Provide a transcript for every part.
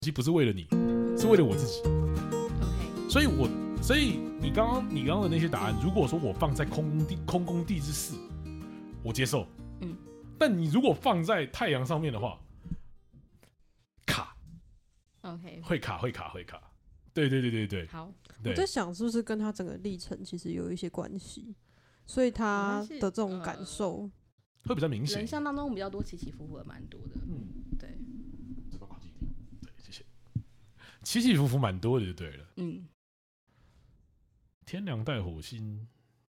其实不是为了你，是为了我自己。 OK， 所以你刚刚的那些答案，如果说我放在空工地之4，我接受。但你如果放在太阳上面的话，卡。 OK， 会卡。对。 好， 我在想是不是跟他整个历程其实有一些关系，所以他的这种感受会比较明显。 人生当中比较多起起伏伏的蛮多的。对。 这包括记忆，对，谢谢。起起伏伏蛮多的就对了。天梁带火星，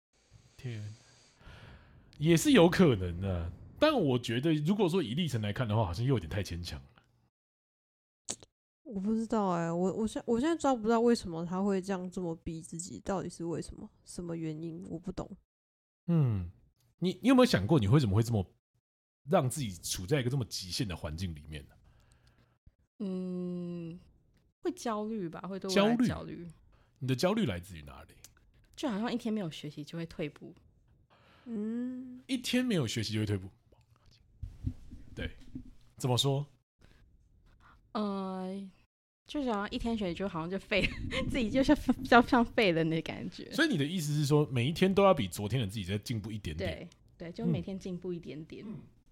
也是有可能的。但我觉得，如果说以历程来看的话，好像又有点太牵强了。 我不知道我现在抓不到为什么他会这样这么逼自己，到底是为什么？什么原因？我不懂。 你有没有想过，你为什么会这么让自己处在一个这么极限的环境里面呢？ 会焦虑吧，会对未来焦虑。 你的焦虑来自于哪里？ 就好像一天没有学习就会退步。 一天没有学习就会退步。对，怎么说？ 就好像一天学习就好像就废了，自己就像废了的感觉。 所以你的意思是说，每一天都要比昨天的自己再进步一点点？ 对，就每天进步一点点。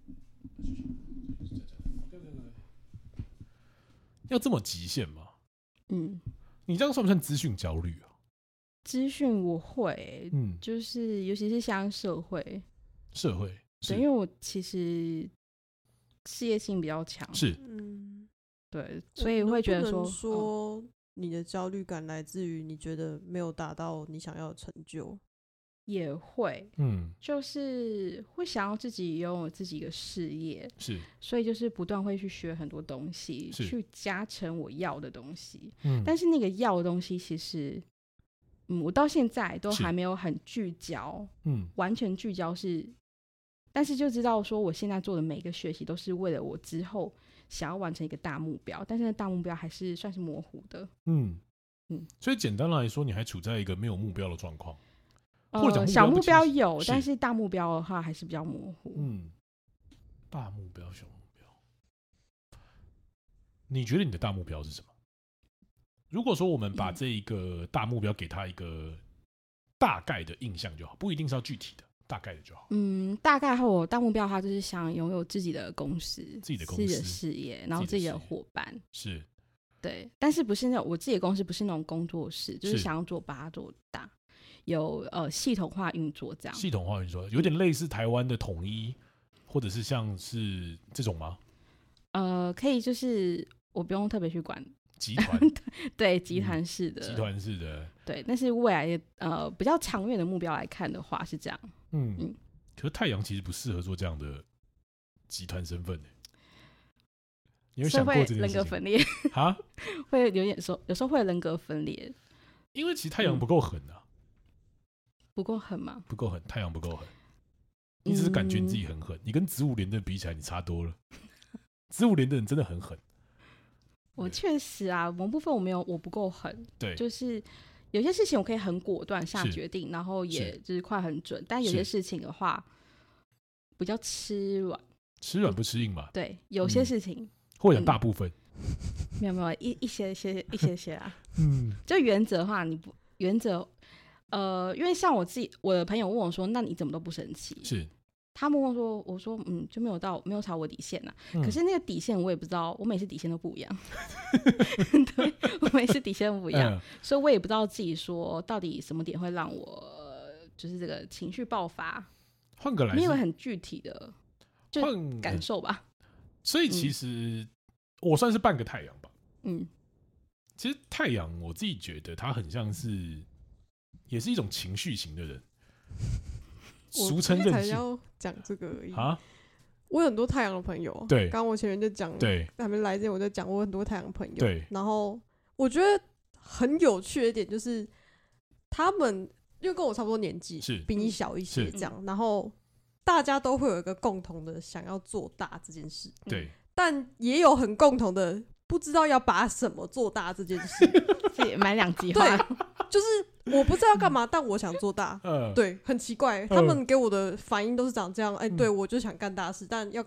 要这么极限吗？你这样算不算资讯焦虑啊？ 资讯我会，就是尤其是像社会，对，因为我其实事业性比较强， 是， 对，所以会觉得说你的焦虑感来自于你觉得没有达到你想要的成就， 也会，就是会想要自己拥有自己的事业， 是， 所以就是不断会去学很多东西，去加成我要的东西，但是那个要的东西其实。我到现在都还没有很聚焦，完全聚焦但是就知道说我现在做的每一个学习都是为了我之后想要完成一个大目标，但是那大目标还是算是模糊的。 所以简单来说，你还处在一个没有目标的状况，或者小目标有，但是大目标的话还是比较模糊。 大目标、小目标，你觉得你的大目标是什么？如果说我们把这一个大目标给他一个大概的印象就好，不一定是要具体的，大概的就好。 大概我大目标的话就是想拥有自己的公司、 自己的事业，然后自己的伙伴。 是， 对，但是不是那种我自己的公司不是那种工作室，就是想要把它做大，有系统化运作这样。 系统化运作有点类似台湾的统一，或者是像是这种吗？ 可以，就是我不用特别去管。 集团对，集团式的， 对， 但是未来比较长远的目标来看的话是这样。 可是太阳其实不适合做这样的集团身份。你有想过这件事情？ 人格分裂啊？ 会有点有时候会人格分裂， 因为其实太阳不够狠啊。 不够狠吗？ 不够狠，太阳不够狠。你只是感觉你自己很狠，你跟子午连的比起来，你差多了。子午连的人真的很狠。 我确实啊，某部分我不够狠， 对， 就是有些事情我可以很果断下决定，然后也就是快很准，但有些事情的话比较吃软不吃硬嘛。对， 有些事情或者大部分没有一些啊。就原则的话，原则因为像我的朋友问我说，那你怎么都不生气？是。他们问说，我说就没有朝我底线啊。可是那个底线我也不知道，我每次底线都不一样。对，我每次底线都不一样，所以我也不知道自己说到底什么点会让我就是这个情绪爆发。 换个来说， 没有很具体的就感受吧。 所以其实我算是半个太阳吧。其实太阳我自己觉得他很像是，也是一种情绪型的人。俗称任性， 要讲这个而已啊！ 我有很多太阳的朋友， 对， 刚刚我前面就讲， 对， 还没来之前我就讲我很多太阳的朋友， 对。 然后我觉得很有趣的一点就是，他们因为跟我差不多年纪， 是比你小一些这样，然后大家都会有一个共同的想要做大这件事， 对， 但也有很共同的不知道要把什么做大这件事， 这也蛮两极化。 对，就是我不知道要干嘛，但我想做大。对，很奇怪，他们给我的反应都是长这样。对，我就想干大事，但要干嘛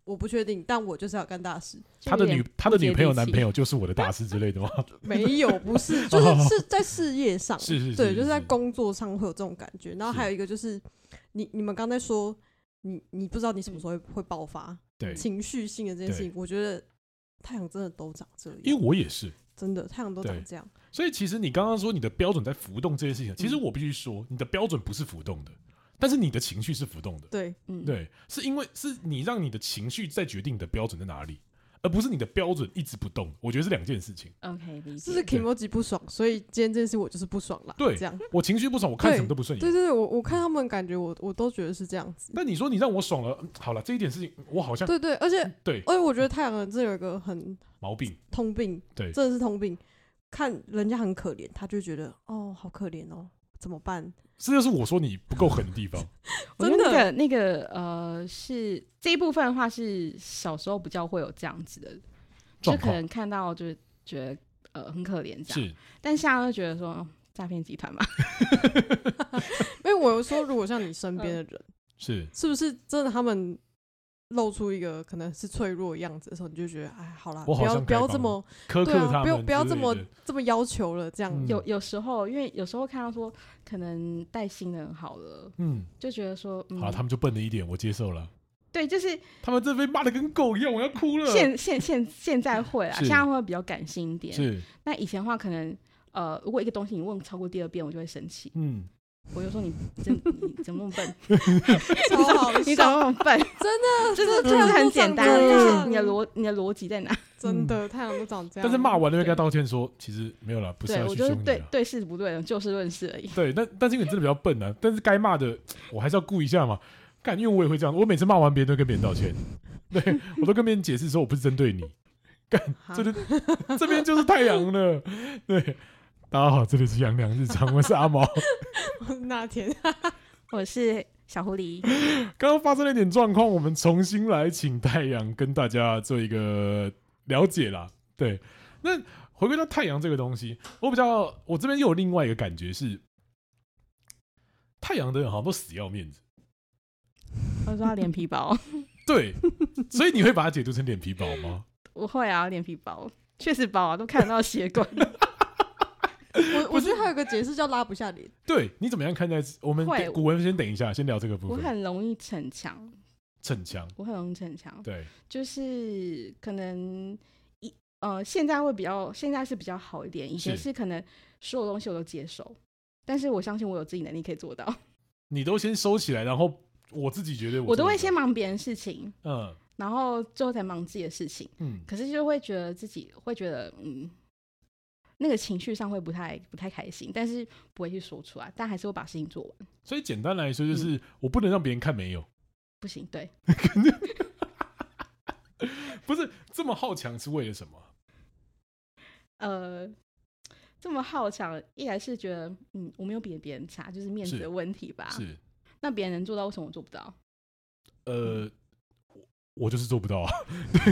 我不确定，但我就是要干大事。 他的女朋友男朋友就是我的大事之类的吗？ 没有，不是，就是在事业上， 是对，就是在工作上会有这种感觉。然后还有一个就是你们刚才说你不知道你什么时候会爆发， 对情绪性的这件事情，我觉得太阳真的都长这样， 因为我也是真的太阳都长这样。 所以其实你刚刚说你的标准在浮动这件事情，其实我必须说你的标准不是浮动的。但是你的情绪是浮动的， 对， 对，是因为是你让你的情绪在决定你的标准在哪里，而不是你的标准一直不动。我觉得是两件事情。 OK， 理解。 就是 Kimoji 不爽，所以今天这件事我就是不爽啦。 对， 这样我情绪不爽，我看什么都不顺眼。 对对对，我看他们感觉我都觉得是这样子。 但你说你让我爽了，好了，这一点事情我好像对对，而且我觉得太阳人这有一个很毛病， 通病， 对， 真的是通病。看人家很可怜，他就觉得哦，好可怜哦，怎么办？ 这就是我说你不够狠的地方。 我觉得那个是这一部分的话，是小时候比较会有这样子的，就可能看到就觉得很可怜这样， 是， 但现在就觉得说诈骗集团嘛。 因为我有说，如果像你身边的人， 是不是真的他们露出一个可能是脆弱的样子的时候，你就觉得哎，好啦，不要这么苛刻他们， 不要这么要求了，这样。 有时候，因为有时候看到说可能带新人好了，就觉得说， 好，他们就笨了一点，我接受了。 对，就是他们这边骂的跟狗一样，我要哭了。 现在会啊，现在会比较感性一点。 是， 那以前的话，可能如果一个东西你问超过第二遍，我就会生气。我就说你怎么那么笨？ 超好笑， 你怎么那么笨？ 真的， 就是很简单，就是你的逻辑在哪？ 真的，太阳都长这样。 但是骂完了会跟他道歉说，其实没有啦，不是要去凶你。 对事不对，就事论事而已。 对，但是因为你真的比较笨啊，但是该骂的我还是要顾一下嘛。干，因为我也会这样，我每次骂完别人都跟别人道歉，对我都跟别人解释说我不是针对你。干，这边就是太阳了，对。大家好，这里是阳光日常，我是阿毛， 我是那天， 我是小狐狸。 刚刚发生了一点状况，我们重新来请太阳跟大家做一个了解啦。对，那回归到太阳这个东西，我这边又有另外一个感觉是，太阳的人好像都死要面子。 我说他脸皮薄， 对，所以你会把它解读成脸皮薄吗？ 我会啊，脸皮薄，确实薄啊，都看得到血管。 我觉得还有个解释叫拉不下脸。 对，你怎么样看待？我们古文先等一下，先聊这个部分。 我很容易逞强，我很容易逞强。 对， 就是可能现在是比较好一点，以前是可能所有东西我都接受，但是我相信我有自己能力可以做到。 你都先收起来，然后我自己觉得我都会先忙别人事情，然后最后才忙自己的事情，可是就会觉得自己会觉得那个情绪上会不太开心，但是不会去说出来，但还是会把事情做完。 所以简单来说，就是我不能让别人看没有， 不行，对。 不是这么好强是为了什么？ 这么好强，一来是觉得我没有比别人差，就是面子的问题吧。 是。 那别人能做到，为什么我做不到？ 我就是做不到啊。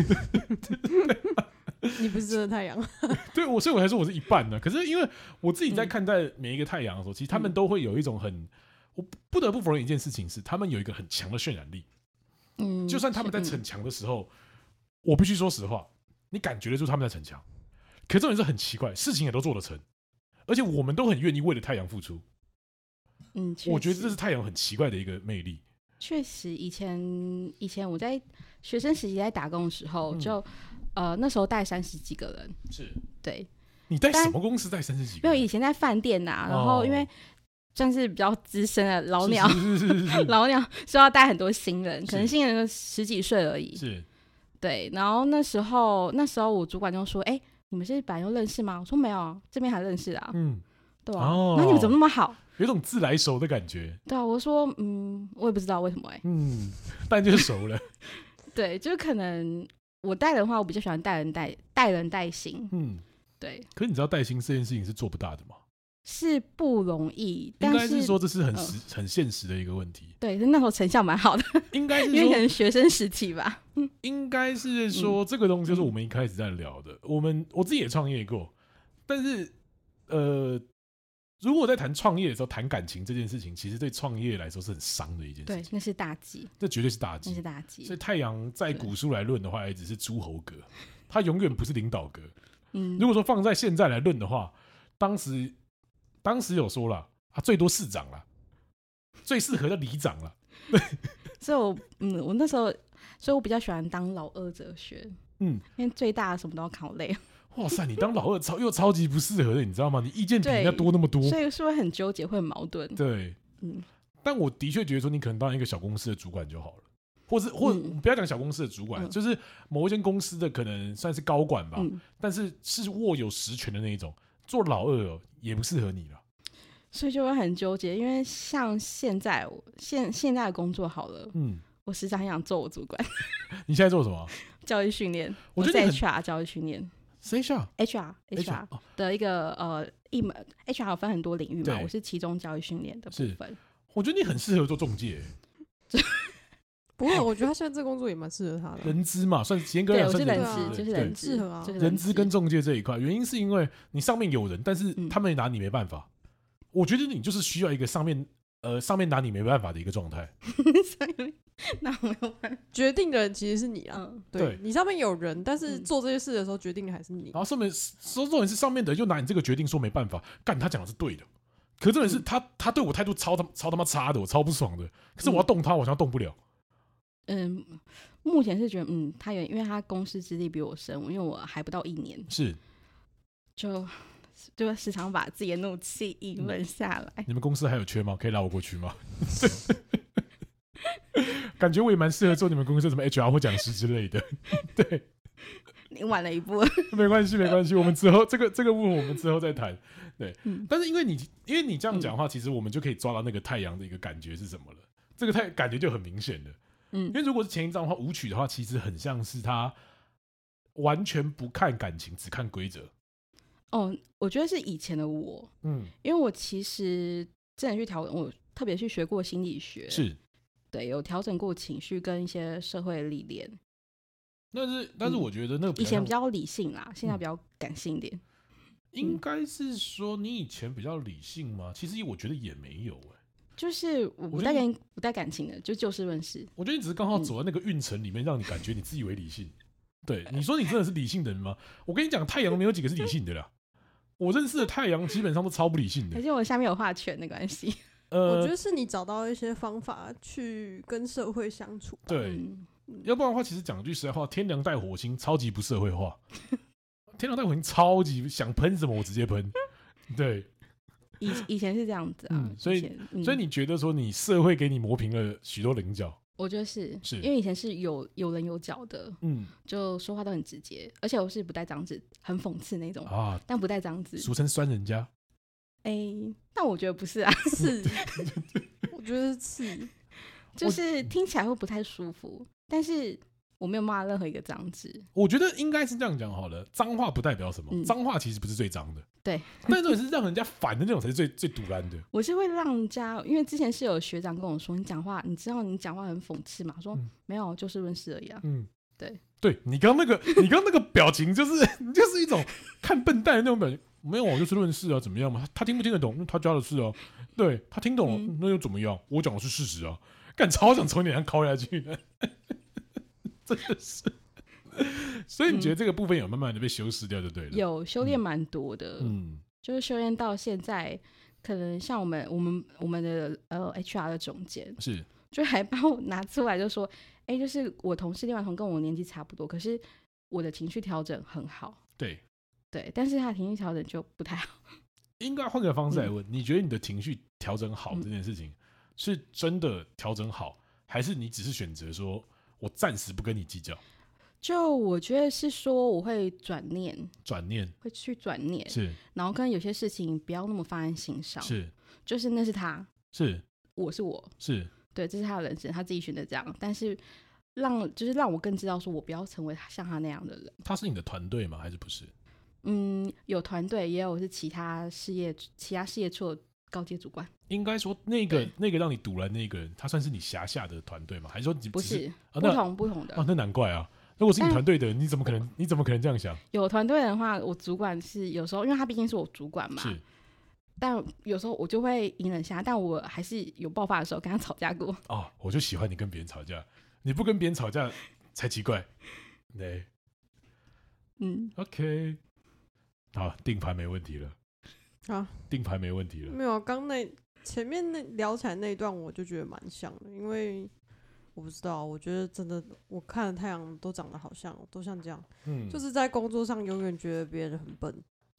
你不是真的太阳。 对，所以我才说我是一半呢。可是因为我自己在看待每一个太阳的时候，其实他们都会有一种我不得不否认一件事情是，他们有一个很强的渲染力。就算他们在逞强的时候，我必须说实话，你感觉得出他们在逞强。可是重点是很奇怪，事情也都做得成，而且我们都很愿意为了太阳付出。我觉得这是太阳很奇怪的一个魅力。 确实，以前我在学生时期在打工的时候，就那时候带30几个人。 是， 对。 你带什么公司带30几个人？ 没有，以前在饭店呐，然后因为算是比较资深的老鸟，老鸟是要带很多新人，可能新人10几岁而已。 是， 对。然后那时候我主管就说：“你们是本来就认识吗？”我说：“没有，这边还认识啊。”对啊。那你们怎么那么好？ 有种自来熟的感觉。 对啊，我说我也不知道为什么但就是熟了。 对，就是可能我带人的话，我比较喜欢带人带心。对。 可是你知道带心这件事情是做不大的吗？ 是不容易， 应该是说这是很现实的一个问题。 对，那时候成效蛮好的， 应该是因为可能学生时期吧。 应该是说这个东西就是我们一开始在聊的。我自己也创业过，但是如果在谈创业的时候谈感情这件事情，其实对创业来说是很伤的一件事情。 对，那是大忌， 这绝对是大忌， 那是大忌。 所以太阳在古书来论的话，也只是诸侯格，他永远不是领导格。 嗯， 如果说放在现在来论的话，当时有说了啊，最多市长了，最适合的里长了。 所以我那时候，所以我比较喜欢当老二哲学，因为最大的什么都要考累。 哇塞，你当老二又超级不适合的，你知道吗？你意见比人家多那么多， 所以是会很纠结，会很矛盾。 对，但我的确觉得说，你可能当一个小公司的主管就好了，或不要讲小公司的主管，就是某一间公司的可能算是高管吧，但是握有实权的那一种，做老二也不适合你了。 所以就会很纠结，因为像现在的工作好了，我时常很想做我主管。 你现在做什么？ 教育训练， 我觉得在 HR 教育训练。 谁下 HR 的一个一门 HR 有分很多领域嘛，我是其中教育训练的部分。 我觉得你很适合做中介。 不会，我觉得他现在这工作也蛮适合他的。 人资嘛，算严格来说， 对，我是人资，就是人资， 适合啊。 人资跟中介这一块，原因是因为你上面有人，但是他们拿你没办法。我觉得你就是需要一个上面拿你没办法的一个状态。 那没有办法， 决定的人其实是你啊。对，你上面有人，但是做这些事的时候，决定的还是你。 然后重点是上面的又拿你这个决定说没办法，干他讲的是对的，可重点是他对我态度超他妈差的，我超不爽的。可是我要动他，我好像动不了。 目前是觉得因为他公司资历比我深，因为我还不到1年， 是就时常把自己的怒气隐忍下来。 你们公司还有缺吗？可以拉我过去吗？感觉我也蛮适合做你们公司什么 HR 或讲师之类的。对， 你晚了一步。 没关系，我们之后这个部分我们之后再谈。对，但是因为你这样讲的话，其实我们就可以抓到那个太阳的一个感觉是什么了。这个感觉就很明显的。因为如果是前一章的话，舞曲的话，其实很像是他完全不看感情，只看规则。 我觉得是以前的我，因为我其实真的去我特别去学过心理学， 是。 对，有调整过情绪跟一些社会历练。 但是我觉得那个以前比较理性啦，现在比较感性一点。 应该是说你以前比较理性吗？其实我觉得也没有就是我不带感情的，就事论事。 我觉得你只是刚好走在那个运程里面，让你感觉你自以为理性。对，你说你真的是理性的人吗？我跟你讲，太阳没有几个是理性的啦。我认识的太阳基本上都超不理性的。 而且我下面有画圈的关系。 我觉得是你找到一些方法去跟社会相处。 对，要不然的话，其实讲句实在话，天梁带火星超级不社会化。天梁带火星超级想喷什么我直接喷。对， 以前是这样子啊。 所以你觉得说你社会给你磨平了许多棱角？ 我觉得是因为以前是有棱有角的，就说话都很直接，而且我是不带脏字，很讽刺那种啊，但不带脏字， 俗称酸人家。 但我觉得不是啊， 是，我觉得是， 就是听起来会不太舒服，但是我没有骂任何一个脏字。 我觉得应该是这样讲好了，脏话不代表什么，脏话其实不是最脏的， 对， 但这种是让人家烦的那种才是最毒烂的。 我是会让人家，因为之前是有学长跟我说，你知道你讲话很讽刺嘛？说没有，就事论事而已啊。 对，你刚那个表情就是一种看笨蛋的那种表情。没有，我就事论事啊，怎么样嘛？他听不听得懂，他家的事啊。对，他听懂了，那又怎么样？我讲的是事实啊。干，超想从你脸上敲下去的，真的是。所以你觉得这个部分有慢慢的被修饰掉就对了？ 有修炼蛮多的，就是修炼到现在，可能像我们的HR 的总监是， 就还把我拿出来就说，就是我同事另外同跟我年纪差不多，可是我的情绪调整很好。对，但是他的情绪调整就不太好。 应该换个方式来问，你觉得你的情绪调整好这件事情，是真的调整好，还是你只是选择说我暂时不跟你计较？ 就我觉得是说我会转念，会去转念， 是，然后跟有些事情不要那么放在心上， 是， 就是那是他， 是， 我是我， 是， 对，这是他的人生，他自己选择这样，但是让我更知道说我不要成为像他那样的人。 他是你的团队吗？还是不是？ 有团队，也有是其他事业处的高阶主管。 应该说那个让你堵拦那个人，他算是你辖下的团队吗？还是说你不是不同的？ 那难怪啊！如果是你团队的，你怎么可能这样想？ 有团队的话，我主管是有时候，因为他毕竟是我主管嘛， 是但有时候我就会隐忍下，但我还是有爆发的时候跟他吵架过。 哦，我就喜欢你跟别人吵架，你不跟别人吵架才奇怪。对，OK， 好，定盘没问题了。 啊， 定盘没问题了。 没有，刚前面聊起来那一段，我就觉得蛮像的，因为我不知道，我觉得真的，我看的太阳都长得好像，都像这样。就是在工作上永远觉得别人很笨。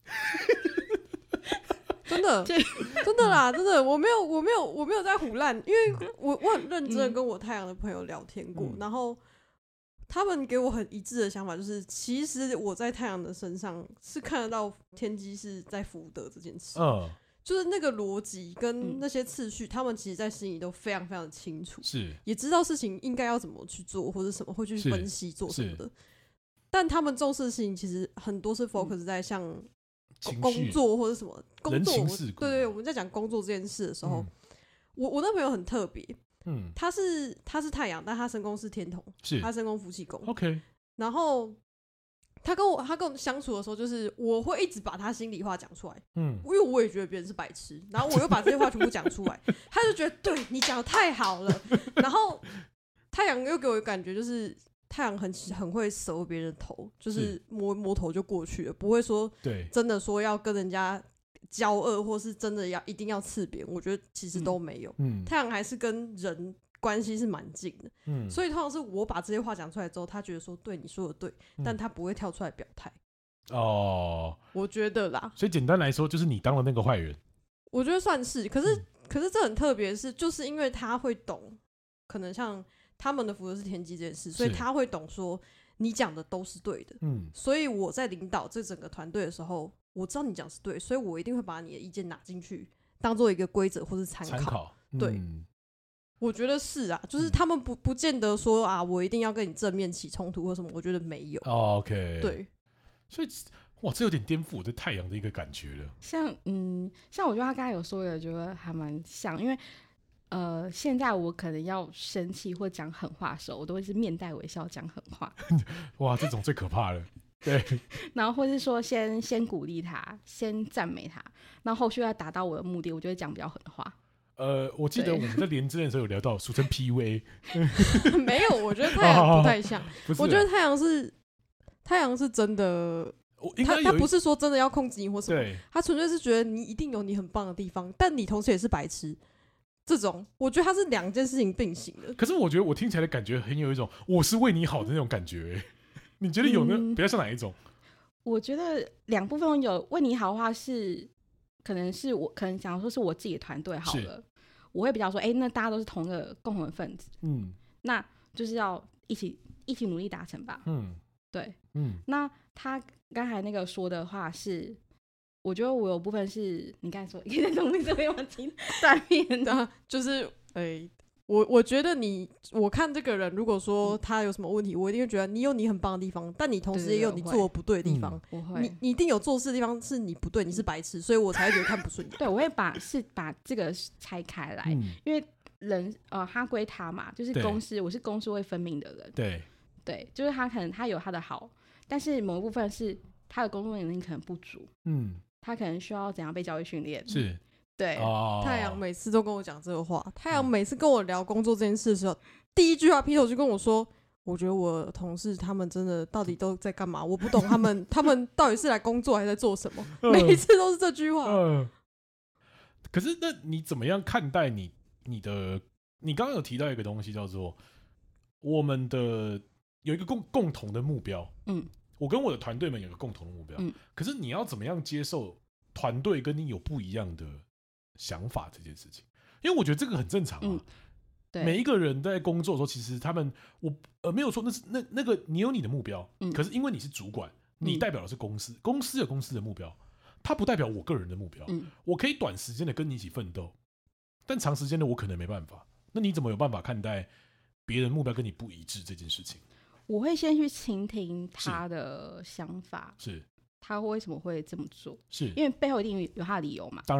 真的，真的啦，真的，我没有在唬烂，因为我很认真的跟我太阳的朋友聊天过，然后他们给我很一致的想法，就是其实我在太阳的身上是看得到天机是在福德这件事，就是那个逻辑跟那些次序，他们其实在心里都非常非常的清楚， 是也知道事情应该要怎么去做，或者什么会去分析做什么的，但他们重视的事情其实很多是 focus 在像工作或者什么工作，对，我们在讲工作这件事的时候，我那朋友很特别，他是太阳，但他身宫是天同，他身宫夫妻宫 ，OK， 然后他跟我相处的时候，就是我会一直把他心里话讲出来，因为我也觉得别人是白痴，然后我又把这些话全部讲出来，他就觉得对你讲的太好了，然后太阳又给我感觉就是太阳很会折别人的头，就是摸头就过去了，不会说真的说要跟人家交恶，或是真的一定要刺别人，我觉得其实都没有，太阳还是跟人关系是蛮近的，所以通常是我把这些话讲出来之后，他觉得说对你说的对，但他不会跳出来表态。哦，我觉得啦， 所以简单来说，就是你当了那个坏人。 我觉得算是，可是这很特别，是就是因为他会懂，可能像他们的福德是天机这件事，所以他会懂说你讲的都是对的。所以我在领导这整个团队的时候，我知道你讲是对，所以我一定会把你的意见拿进去，当做一个规则或是参考。对。我觉得是啊，就是他们不见得说啊，我一定要跟你正面起冲突或什么，我觉得没有。 OK， 对， 所以哇，这有点颠覆我对太阳的一个感觉了。 像我觉得他刚才有说的，觉得还蛮像，因为现在我可能要生气或讲狠话的时候，我都会是面带微笑讲狠话。 哇，这种最可怕了。对， 然后或是说先鼓励他，先赞美他，然后后续要达到我的目的，我就会讲比较狠话。 我记得我们在连之的时候有聊到，俗称 PUA。 没有，我觉得太阳不太像。我觉得太阳是真的，他不是说真的要控制你或什么，他纯粹是觉得你一定有你很棒的地方，但你同时也是白痴。这种我觉得它是两件事情并行的。 可是我觉得我听起来的感觉很有一种我是为你好的那种感觉。你觉得有呢？比较像哪一种？ 我觉得两部分有。为你好的话是，可能讲说是我自己的团队好了。我会比较说，那大家都是同一个共同的分子，那就是要一起努力达成吧，对，那他刚才那个说的话是，我觉得我有部分是你刚才说，你在从这边往前断面的，就是我觉得我看这个人，如果说他有什么问题，我一定会觉得你有你很棒的地方，但你同时也有你做的不对的地方。你一定有做事的地方是你不对，你是白痴，所以我才会觉得看不顺眼。 对，我会把这个拆开来，因为人他归他嘛，就是公司，我是公私会分明的人。对，就是他可能他有他的好，但是某一部分是他的工作能力可能不足，他可能需要怎样被教育训练。 是。 对，太阳每次都跟我讲这个话。太阳每次跟我聊工作这件事的时候，第一句话劈头就跟我说：“我觉得我的同事他们真的到底都在干嘛？我不懂他们到底是来工作还是在做什么？”每一次都是这句话。 可是那你怎么样看待你刚刚有提到一个东西叫做我们的有一个共同的目标。我跟我的团队们有一个共同的目标。可是你要怎么样接受团队跟你有不一样的想法这件事情？因为我觉得这个很正常啊。对，每一个人在工作的时候，其实他们没有说那个你有你的目标，可是因为你是主管，你代表的是公司，公司有公司的目标，它不代表我个人的目标。我可以短时间的跟你一起奋斗，但长时间的我可能没办法。那你怎么有办法看待别人目标跟你不一致这件事情？ 我会先去倾听他的想法，是他为什么会这么做，是因为背后一定有他的理由嘛。 当然。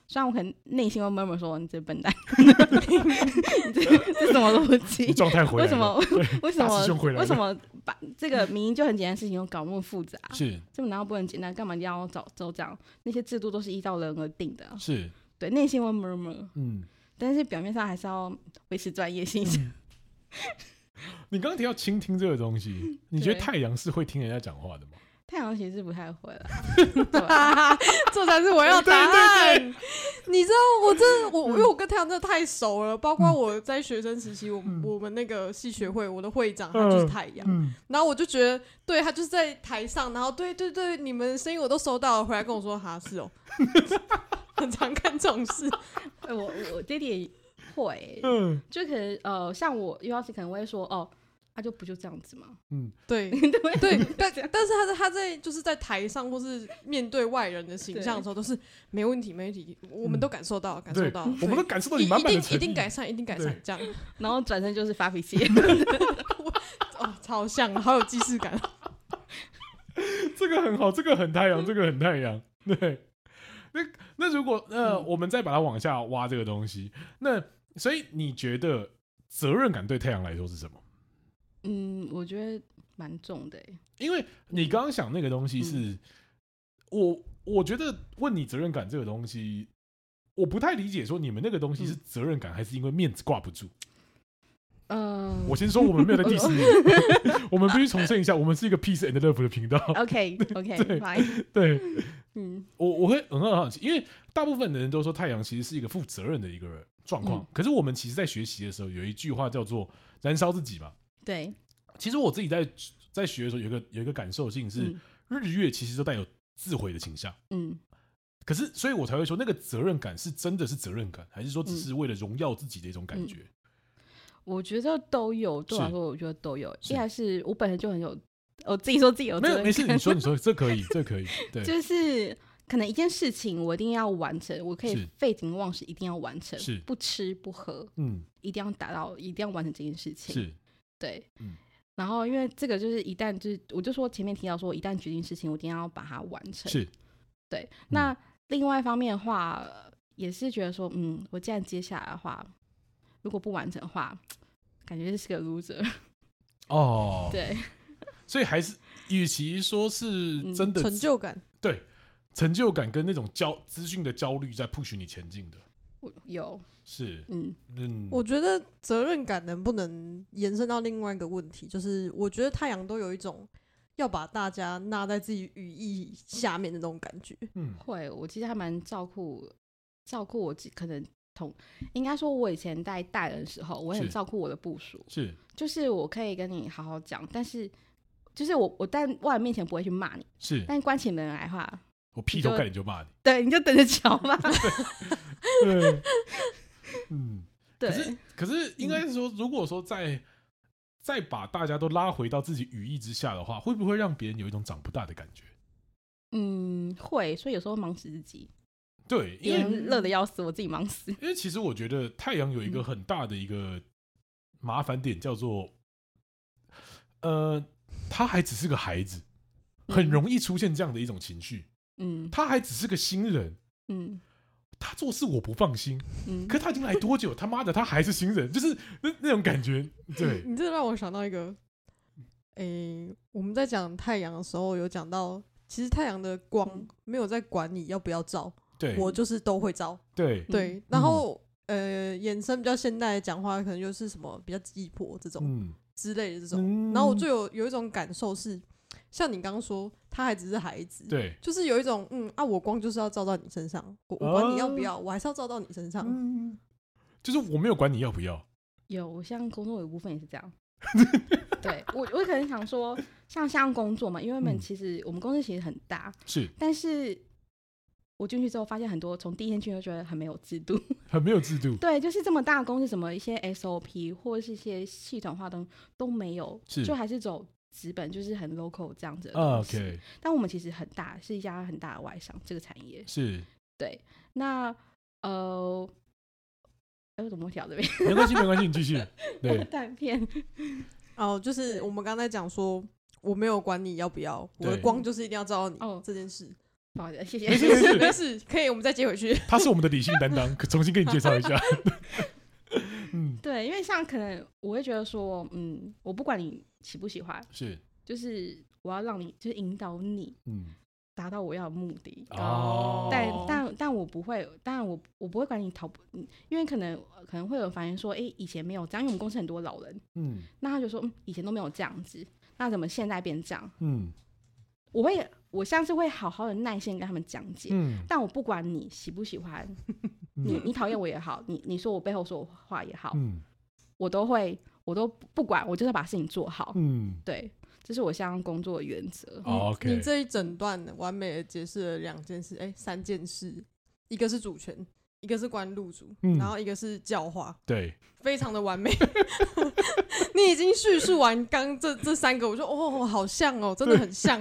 虽然我可能内心会murmur说你这笨蛋，你这什么逻辑？ 状态回来了， 为什么把这个明明就很简单的事情又搞那么复杂？ 是， 这么难道不能简单？干嘛一定要走这样？那些制度都是依照人而定的。 是， 对，内心会murmur，但是表面上还是要维持专业性。 你刚刚提到倾听这个东西，你觉得太阳是会听人家讲话的吗？ 太阳其实不太会了， 这才是我要答案。你知道因为我跟太阳真的太熟了，包括我在学生时期，我们那个系学会，我的会长他就是太阳，然后我就觉得，对他就是在台上，然后对，你们的声音我都收到了，回来跟我说哈是哦，很常看这种事。 我爹爹会，就可能像我幼师可能会说哦。他就不就这样子吗？ 对，但是他在就是在台上或是面对外人的形象的时候，都是没问题，我们都感受到， 我们都感受到你满满的诚意， 一定改善这样， 然后转身就是发脾气， 超像，好有既视感。 这个很好，这个很太阳，对。那如果我们再把它往下挖这个东西，那所以你觉得责任感对太阳来说是什么？ 我觉得蛮重的， 因为你刚刚想那个东西是，我觉得问你责任感这个东西，我不太理解，说你们那个东西是责任感，还是因为面子挂不住？我先说，我们没有在第10年，我们必须重申一下，我们是一个 peace and love 的频道。 OK， 对，我会很好奇，因为大部分的人都说太阳其实是一个负责任的一个状况，可是我们其实在学习的时候有一句话叫做燃烧自己嘛。 对， 其实我自己在学的时候有一个感受性是，日月其实都带有自毁的倾向。可是所以我才会说，那个责任感是真的是责任感，还是说只是为了荣耀自己的一种感觉？ 我觉得都有，对我来说，我觉得都有。一来是我本身就很有，我自己说自己有责任感， 没事，你说，这可以，对， 就是可能一件事情我一定要完成，我可以废寝忘食，一定要完成，不吃不喝，一定要达到，一定要完成这件事情， 是。 对，然后因为这个就是一旦就是我就说前面提到说一旦决定事情我一定要把它完成， 是， 对。那另外一方面的话也是觉得说我既然接下来的话如果不完成的话感觉是个 loser 对， 所以还是与其说是真的成就感， 对，成就感跟那种资讯的焦虑在 push 你前进的有是， 我觉得责任感能不能延伸到另外一个问题，就是我觉得太阳都有一种要把大家纳在自己羽翼下面的那种感觉。 会，我其实还蛮照顾我，可能应该说，我以前带人的时候，我很照顾我的部属，就是我可以跟你好好讲，但是就是我在外人面前不会去骂你，但关起门来的话， 我劈头盖脸就骂你， 对，你就等着瞧吧。 对，可是应该是说，如果说再把大家都拉回到自己羽翼之下的话，会不会让别人有一种长不大的感觉？ 会，所以有时候忙死自己。 对，因为热的要死，我自己忙死。 因为其实我觉得太阳有一个很大的一个麻烦点，叫做他还只是个孩子，很容易出现这样的一种情绪。他还只是个新人。他做事我不放心，可他已经来多久？他妈的，他还是新人，就是那种感觉。对， 你这让我想到一个，我们在讲太阳的时候有讲到，其实太阳的光没有在管你要不要照，我就是都会照。对，然后衍生比较现代的讲话，可能就是什么比较鸡婆这种之类的这种。然后我就有一种感受是。像你刚刚说，他还只是孩子， 对， 就是有一种我光就是要照到你身上，我管你要不要，我还是要照到你身上， 就是我没有管你要不要。 我像工作有一部分也是这样，对我可能想说，像工作嘛，因为我们公司其实很大，但是我进去之后发现很多，从第一天进去就觉得很没有制度，对，就是这么大的公司，什么一些 SOP 或者是一些系统化都没有，就还是走。纸本就是很 local 这样子的东西，但我们其实很大，是一家很大的外商，这个产业对。那我怎么会调这边？ 没关系，你继续。对， 断片。 就是我们刚才讲说，我没有管你要不要，我的光就是一定要照到你这件事。 不好意思，谢谢。 没事，可以，我们再接回去。 他是我们的理性担当，重新给你介绍一下。 对，因为像可能我会觉得说，我不管你喜不喜欢，就是我要让你，就是引导你，达到我要的目的。但我不会，当然我不会管你因为可能会有人反映说，以前没有这样，因为我们公司很多老人，那他就说，以前都没有这样子，那怎么现在变这样？我像是会好好的耐心跟他们讲解，但我不管你喜不喜欢，你讨厌我也好，你说我背后说我话也好，我都不管，我就是要把事情做好。对，这是我现在工作的原则。 你这一整段完美的解释了3件事，一个是主权，一个是关路主，然后一个是教化， 对， 非常的完美。你已经叙述完刚这3个，我说好像哦，真的很像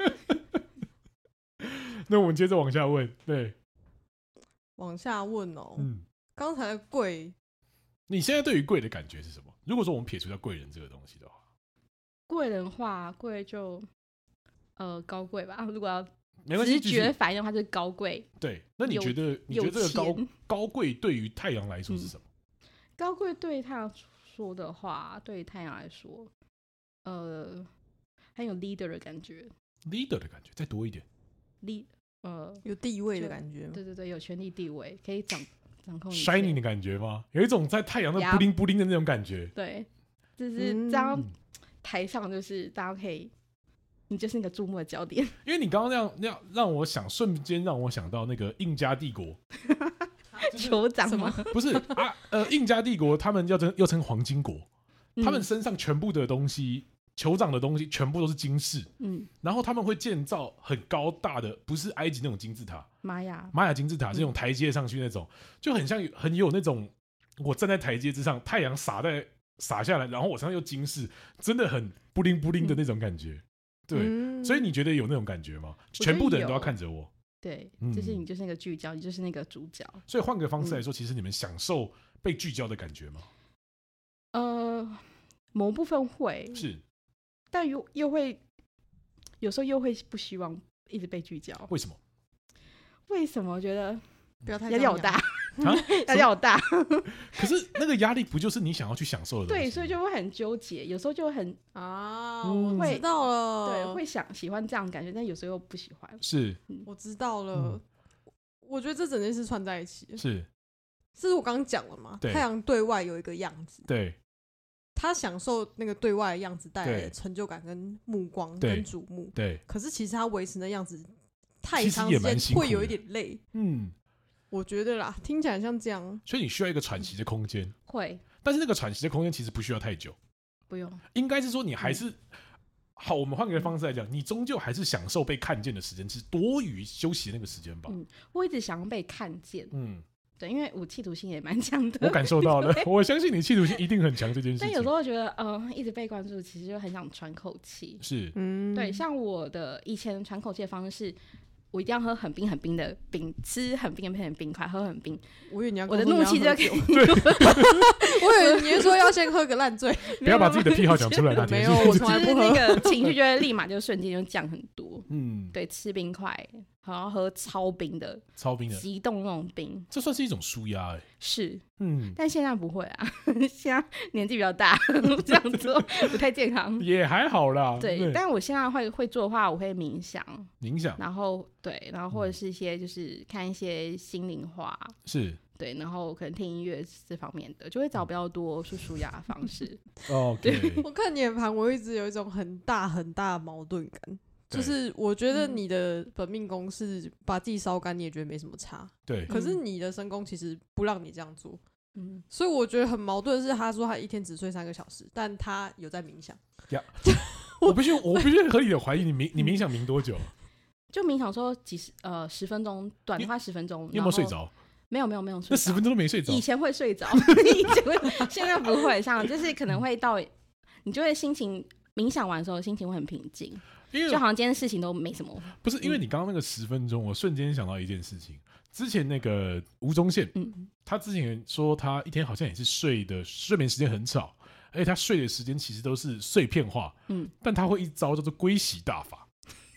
那我们接着往下问，对， 往下问哦。刚才的贵， 你现在对于贵的感觉是什么？如果说我们撇除掉贵人这个东西的话， 贵人话，贵就高贵吧。如果要没关系， 直觉反应的话，就是高贵。 对，那你觉得这个高贵对于太阳来说是什么？ 高贵对于太阳说的话，对于太阳来说，很有 leader 的感觉。 leader 的感觉，再多一点。 有地位的感觉。 对对对，有权力地位，可以掌控。 shining 的感觉吗？有一种在太阳的布灵布灵的那种感觉。 对，就是这样，台上就是大家可以，你就是那个注目的焦点。 因为你刚刚那样让我瞬间让我想到那个印加帝国。 酋长吗？ 不是啊，印加帝国他们又称黄金国，他们身上全部的东西，酋长的东西全部都是金饰，然后他们会建造很高大的，不是埃及那种金字塔，玛雅金字塔是那种台阶上去那种，就很像很有那种我站在台阶之上，太阳洒下来，然后我身上又金饰，真的很布灵布灵的那种感觉。对，所以你觉得有那种感觉吗？全部的人都要看着我。 对，就是你就是那个聚焦，你就是那个主角。 所以换个方式来说，其实你们享受被聚焦的感觉吗？ 某部分会是， 但又会有时候又会不希望一直被聚焦。 为什么？ 为什么？我觉得不要太压力好大压力好大。 可是那个压力不就是你想要去享受的东西？ 对，所以就会很纠结，有时候就会很我知道了， 对，会喜欢这样的感觉，但有时候又不喜欢。 是， 我知道了。我觉得这整件事串在一起，是我刚刚讲了嘛？太阳对外有一个样子， 对， 他享受那个对外的样子带来的成就感跟目光跟瞩目， 对。 可是其实他维持那样子太长时间会有一点累，我觉得啦，听起来像这样， 所以你需要一个喘息的空间， 会， 但是那个喘息的空间其实不需要太久， 不用， 应该是说你还是好。我们换个方式来讲，你终究还是享受被看见的时间，是多于休息的那个时间吧。 我一直想要被看见，对，因为我企图心也蛮强的， 我感受到了，我相信你企图心一定很强这件事情。 但有时候觉得，一直被关注，其实就很想喘口气。 是， 对，像我的以前喘口气的方式是，我一定要喝很冰很冰的冰，吃很冰很冰块，喝很冰。 我以为你要我的怒气就可以。 我以为你是说要先喝个烂醉， 不要把自己的癖好讲出来。 没有，我从来不喝。 那个情绪就会立马就瞬间就降很多。对，吃冰块，然后喝超冰的，急冻那种冰， 这算是一种舒压是，但现在不会啊，现在年纪比较大，这样做不太健康， 也还好啦。 对，但我现在会做的话，我会冥想，然后或者是一些就是看一些心灵画， 是， 对，然后可能听音乐这方面的，就会找比较多是舒压的方式。 对， 我看你的盘，我一直有一种很大很大的矛盾感。就是我觉得你的本命宫是把自己烧干，你也觉得没什么差。 对， 可是你的身宫其实不让你这样做。所以我觉得很矛盾的是，他说他一天只睡3个小时，但他有在冥想。 我必须合理的怀疑你冥想冥多久？ 就冥想说10分钟，短的话10分钟。 你有没有睡着？ 没有睡着。 那10分钟都没睡着？ 以前会睡着，现在不会。像就是可能会到你就会心情冥想完的时候心情会很平静。就好像今天事情都没什么。 不是因为你刚刚那个10分钟，我瞬间想到一件事情。之前那个吴宗宪，他之前说他一天好像也是睡眠时间很少，而且他睡的时间其实都是碎片化。但他会一招叫做龟息大法。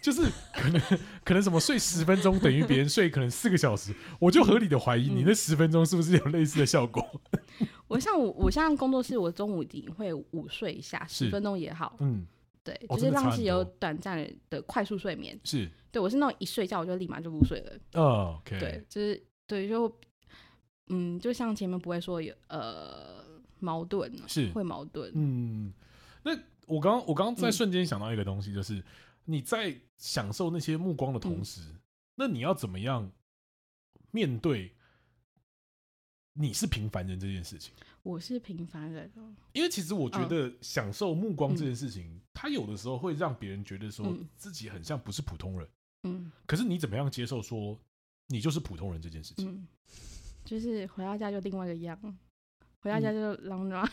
就是可能什么睡10分钟等于别人睡可能4个小时，我就合理的怀疑你那10分钟是不是有类似的效果。 我像工作室，我中午一定会午睡一下，10分钟也好。对，就是让自己有短暂的快速睡眠。 是， 对我是那种一睡觉我就立马就入睡了。 OK， 对，就是对，就像前面不会说有矛盾， 是会矛盾。 那我刚刚在瞬间想到一个东西，就是你在享受那些目光的同时，那你要怎么样面对你是平凡人这件事情？ 我是平凡人因为其实我觉得享受目光这件事情，它有的时候会让别人觉得说自己很像不是普通人。可是你怎么样接受说你就是普通人这件事情？ 就是回到家就另外一个样，回到家就狼抓。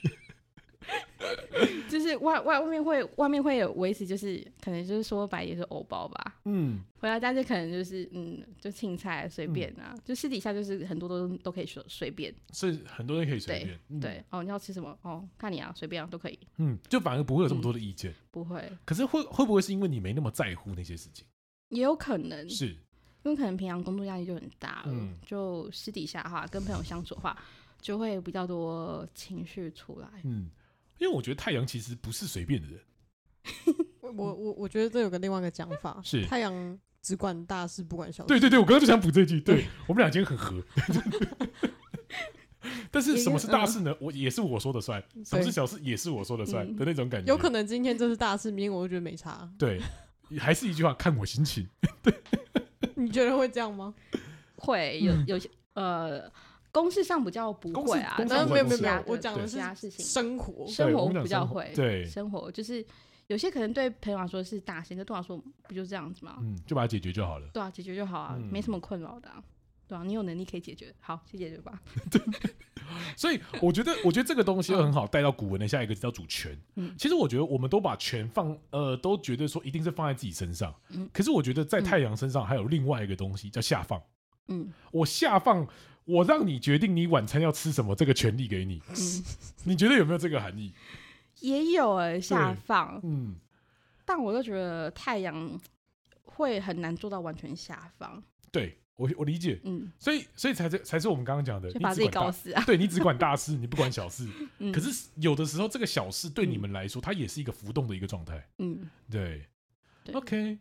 就是外面会有维持，就是可能就是说白也是偶包吧。回到家就可能就是就青菜随便啊，就私底下就是很多都可以说随便， 是很多人可以随便。 对哦，你要吃什么哦，看你啊，随便啊，都可以。 就反而不会有这么多的意见。 不会。 可是会不会是因为你没那么在乎那些事情？ 也有可能是因为可能平常工作压力就很大了，就私底下的话跟朋友相处的话，就会比较多情绪出来。 因为我觉得太阳其实不是随便的人。 我觉得这有个另外一个讲法， 是太阳只管大事不管小事。 对，我刚刚就想补这句，对我们俩今天很合。但是什么是大事呢？也是我说的算，什么是小事也是我说的算的那种感觉。 有可能今天这是大事，明天我就觉得没差。 对，还是一句话，看我心情。对， 你觉得会这样吗？ 会有些公事上比较不会啊， 但没有，我讲的是其他事情， 生活比较会。 对， 生活就是有些可能对朋友来说是大事，对我来说不就这样子吗？ 就把它解决就好了。 对啊，解决就好啊，没什么困扰的。对啊，你有能力可以解决，好，去解决吧。 所以我觉得这个东西很好带到古文的下一个字叫主权。其实我觉得我们都把权都觉得说一定是放在自己身上。可是我觉得在太阳身上还有另外一个东西叫下放。我下放，我让你决定你晚餐要吃什么，这个权利给你。你觉得有没有这个含义？ 也有下放。但我就觉得太阳会很难做到完全下放。 对。我理解，所以才是我们刚刚讲的， 就把自己搞死啊！ 对，你只管大事，你不管小事。可是有的时候，这个小事对你们来说，它也是一个浮动的一个状态。对 ，OK。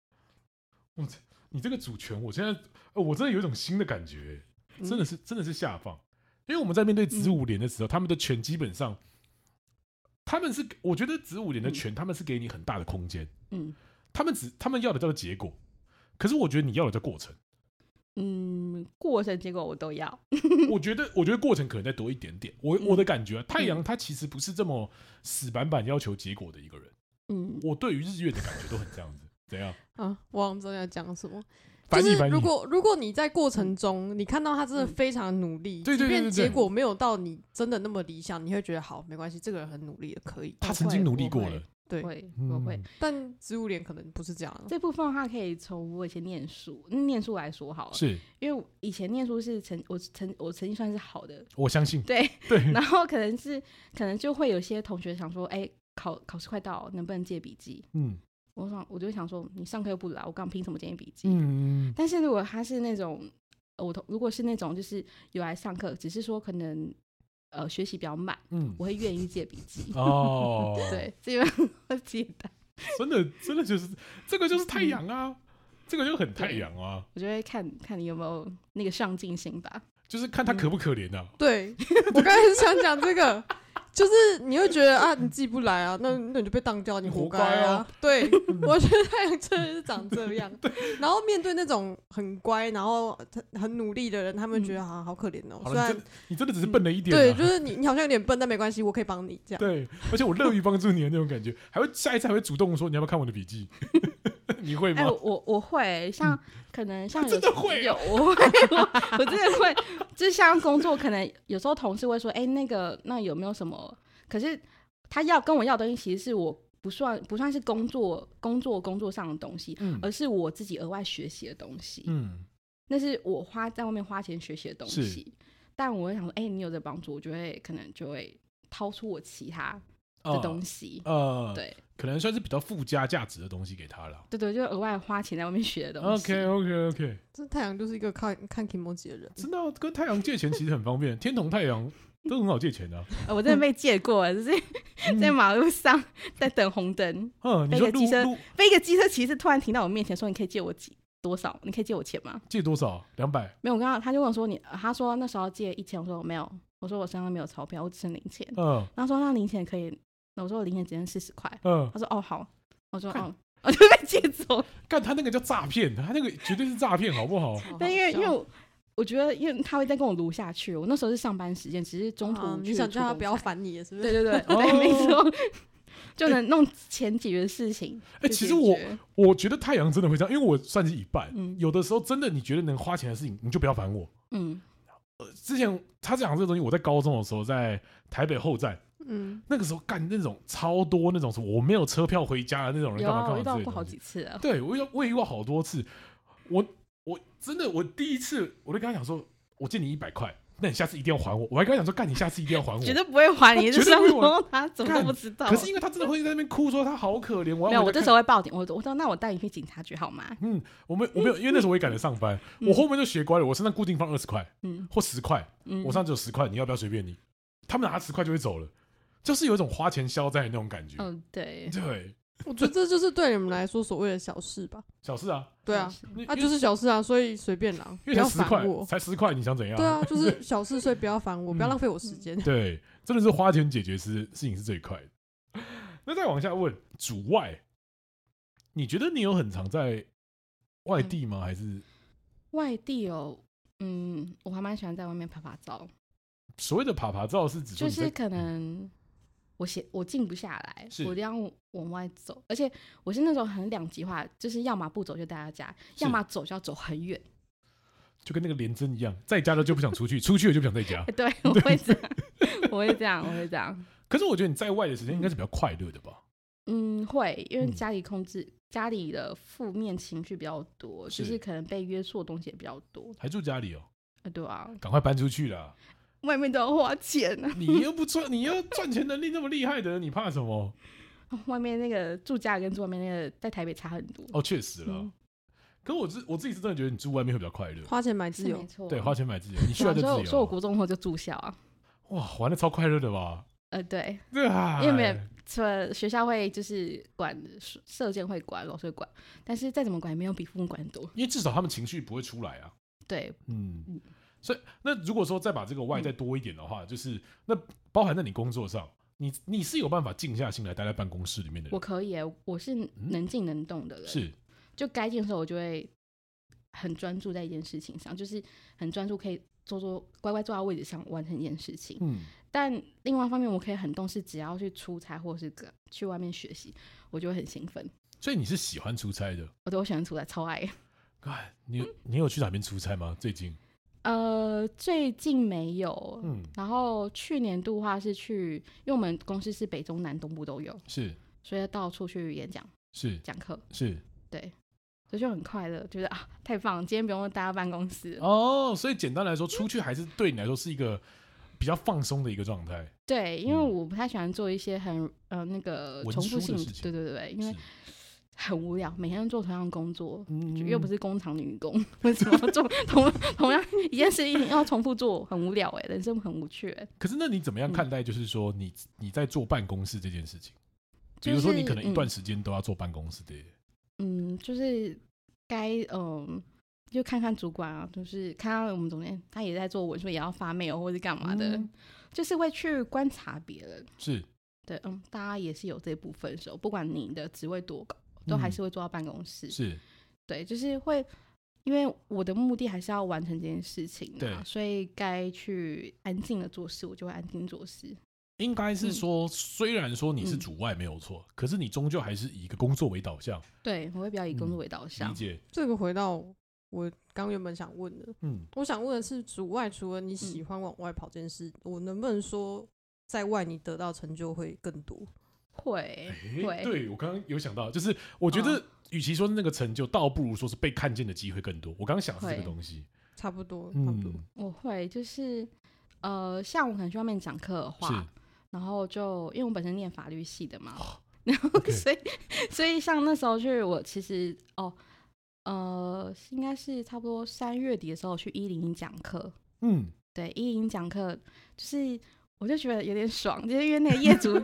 你这个主权，我现在我真的有一种新的感觉，真的是下放。因为我们在面对子午连的时候，他们的权基本上，我觉得子午连的权，他们是给你很大的空间。他们要的叫做结果，可是我觉得你要的叫过程。 过程结果我都要。 我觉得过程可能再多一点点。我的感觉，太阳他其实不是这么死板板要求结果的一个人。我对于日月的感觉都很这样子。怎样啊？我忘了要讲什么。 就是如果你在过程中，你看到他真的非常努力，即便结果没有到你真的那么理想，你会觉得好没关系，这个人很努力的，可以。 他曾经努力过了。 对， 我会。 但子午连可能不是这样。 这部分的话，可以从我以前念书来说好了。 是因为以前念书是我成绩算是好的， 我相信。 对。然后可能就会有些同学想说，考试快到了，能不能借笔记？我就想说，你上课又不来，我刚凭什么借你笔记？但是如果他是那种，如果是那种就是有来上课，只是说可能学习比较慢，我会愿意借笔记。对，这个会借的。真的就是这个就是太阳啊，这个就很太阳啊。 我就会看你有没有那个上进心吧， 就是看他可不可怜啊。 对，我刚才是想讲这个。就是你会觉得啊，你自己不来啊，那你就被当掉，你活该啊！对，我觉得太阳真的是长这样。然后面对那种很乖，然后很努力的人，他们觉得好可怜哦。虽然你真的只是笨了一点。 对，就是你好像有点笨，但没关系，我可以帮你这样。 对，而且我乐于帮助你的那种感觉，下一次还会主动说你要不要看我的笔记。你会吗？ 我会，像可能像真的会有，我真的会，就是像工作，可能有时候同事会说，那有没有什么？可是他跟我要的东西，其实是我不算是工作上的东西，而是我自己额外学习的东西。那是我在外面花钱学习的东西。但我会想说，你有这帮助，我可能就会掏出我其他的东西，对， 可能算是比较附加价值的东西给他了。 对，就额外花钱在外面学的东西。 OK， 这太阳就是一个看 Kimoji 的人， 真的跟太阳借钱其实很方便，天同太阳都很好借钱的。 我真的被借过，就是在马路上在等红灯，被一个机车骑士突然停到我面前说：“你可以借我多少？你可以借我钱吗？” 借多少？200？ 没有，我刚刚他就问我说：“他说那时候借1000，我说我没有，我说我身上没有钞票，我只剩零钱。他说那零钱可以，我说我零钱只剩40块。他说哦好，我说哦。我就被借走。 干他那个叫诈骗，他那个绝对是诈骗，好不好？ 但因为我觉得，因为他会再跟我撸下去。我那时候是上班时间，只是中途你想叫他不要烦你，是不是？ 对，没错，就能弄钱解决的事情。 其实我觉得太阳真的会这样，因为我算是一半。有的时候真的，你觉得能花钱的事情，你就不要烦我。之前他讲这个东西，我在高中的时候，在台北后站。那个时候干那种超多那种什么我没有车票回家的那种人，干嘛？ 我遇到过好几次啊。 对，我也遇过好多次。我真的我第一次我就跟他讲说，我借你100块，那你下次一定要还我。我还跟他讲说，干你下次一定要还我， 绝对不会还你。 绝对不会还他怎么都不知道。 可是因为他真的会在那边哭说他好可怜。 没有，我这时候会报警。我说那我带你去警察局好吗？ 我没有，因为那时候我也赶着上班，我后面就学乖了，我身上固定放20块，或10块，我身上只有10块，你要不要随便你？他们拿10块就会走了。就是有一种花钱消灾的那种感觉。 对， 我觉得这就是对你们来说所谓的小事吧。 小事啊， 对啊，就是小事啊，所以随便啦，不要烦我。 才10块，你想怎样？ 对啊，就是小事，所以不要烦我，不要浪费我时间。 对，真的是花钱解决事情是最快的。那再往下问，主外，你觉得你有很常在外地吗？还是外地哦？我还蛮喜欢在外面拍拍照。 所谓的爬照是指就是可能我静不下来，我一定要往外走，而且我是那种很两极化，就是要么不走就待在家，要么走就要走很远， 就跟那个连针一样，在家了就不想出去，出去了就不想在家。 对，我会这样，我会这样。 可是我觉得你在外的时间应该是比较快乐的吧？ 会，因为家里的负面情绪比较多，就是可能被约束的东西也比较多。 还住家里哦？ 对啊， 赶快搬出去啦！ 外面都要花钱啊！ 你又赚钱能力那么厉害的，你怕什么？ 外面那个住家跟住外面那个在台北差很多。 确实了。可是我自己是真的觉得你住外面会比较快乐， 花钱买自由， 没错。 对，花钱买自由，你需要的自由。 所以我国中后就住校啊。 哇，玩的超快乐的吧？ 对，因为除了学校会就是管社监会管，老师会管，但是再怎么管也没有比父母管多。 因为至少他们情绪不会出来啊。 对， 所以那如果说再把这个外再多一点的话，就是那包含在你工作上，你是有办法静下心来待在办公室里面的人？ 我可以我是能静能动的人， 是就该静的时候我就会很专注在一件事情上，就是很专注，可以乖乖坐在位置上完成一件事情。但另外一方面，我可以很动，是只要去出差或是去外面学习，我就会很兴奋。 所以你是喜欢出差的？ 我喜欢出差，超爱。 你有去哪边出差吗？最近？ 最近没有。然后去年度的话是去，因为我们公司是北中南东部都有， 是， 所以到处去演讲， 是讲课， 是， 对。所以就很快乐，觉得太棒了，今天不用待在办公室所以简单来说，出去还是对你来说是一个比较放松的一个状态。 对，因为我不太喜欢做一些很那个重复性，对，因为很无聊，每天做同样的工作，又不是工厂女工，为什么做同样一件事情要重复做，很无聊人生很无趣可是那你怎么样看待，就是说你在做办公室这件事情？比如说你可能一段时间都要坐办公室的。 就是该就看看主管啊，就是看到我们总监他也在做文书，也要发 mail 或者干嘛的，就是会去观察别人。 是， 对，大家也是有这部分的时候，不管你的职位多高，都还是会坐到办公室。 是， 对，就是会，因为我的目的还是要完成这件事情嘛，所以该去安静的做事，我就会安静做事。 应该是说，虽然说你是主外没有错，可是你终究还是以一个工作为导向。 对，我会比较以工作为导向。 理解。 这个回到我刚原本想问的，我想问的是，主外除了你喜欢往外跑这件事，我能不能说，在外你得到成就会更多？ 会。 对，我刚刚有想到，就是我觉得，与其说是那个成就，倒不如说是被看见的机会更多。我刚刚想的是这个东西。 差不多。 我会就是像我可能去外面讲课的话， 然后就因为我本身念法律系的嘛，然后所以像那时候去，我其实应该是差不多3月底的时候去101讲课，对，101讲课就是我就觉得有点爽，就是因为那个业主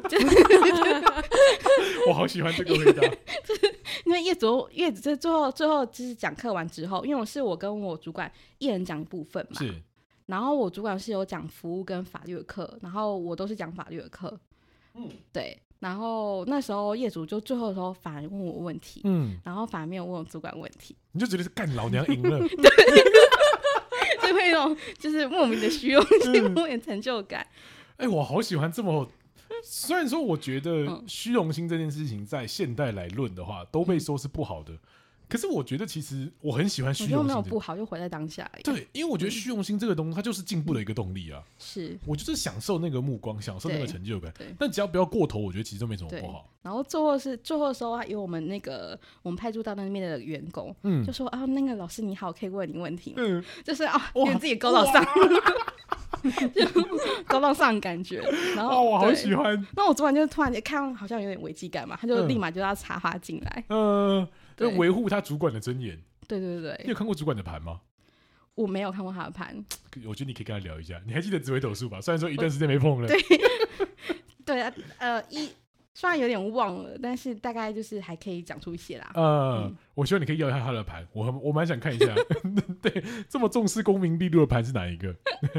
我好喜欢这个味道， 就是因为业主最后就是讲课完之后，因为我跟我主管一人讲一部分嘛，是，然后我主管是有讲服务跟法律的课，然后我都是讲法律的课，对。然后那时候业主就最后的时候反而问我问题，然后反而没有问我主管问题， 你就觉得是干老娘赢了， 对，就会有就是莫名的虚荣心，莫名成就感。 我好喜欢这么。虽然说我觉得虚荣心这件事情在现代来论的话，都被说是不好的。可是我觉得其实我很喜欢虚荣心， 我觉得没有不好，就活在当下而已。 对，因为我觉得虚荣心这个东西，它就是进步的一个动力啊。 是， 我就是享受那个目光，享受那个成就感。但只要不要过头，我觉得其实都没什么不好。 然后最后的时候，有我们派驻到那边的员工，就说啊，那个老师你好，可以问你问题吗？就是因为自己高到上。就高到上感觉，然后我好喜欢。 那我主管就突然间看到好像有点危机感嘛，他就立马就要插话进来， 就维护他主管的尊严。 对对对， 你有看过主管的盘吗？ 我没有看过他的盘。 我觉得你可以跟他聊一下。你还记得紫微斗数吧？虽然说一段时间没碰了。 对啊，虽然有点忘了，但是大概就是还可以讲出一些啦。 我希望你可以要一下他的盘，我蛮想看一下。对，这么重视功名利禄的盘是哪一个？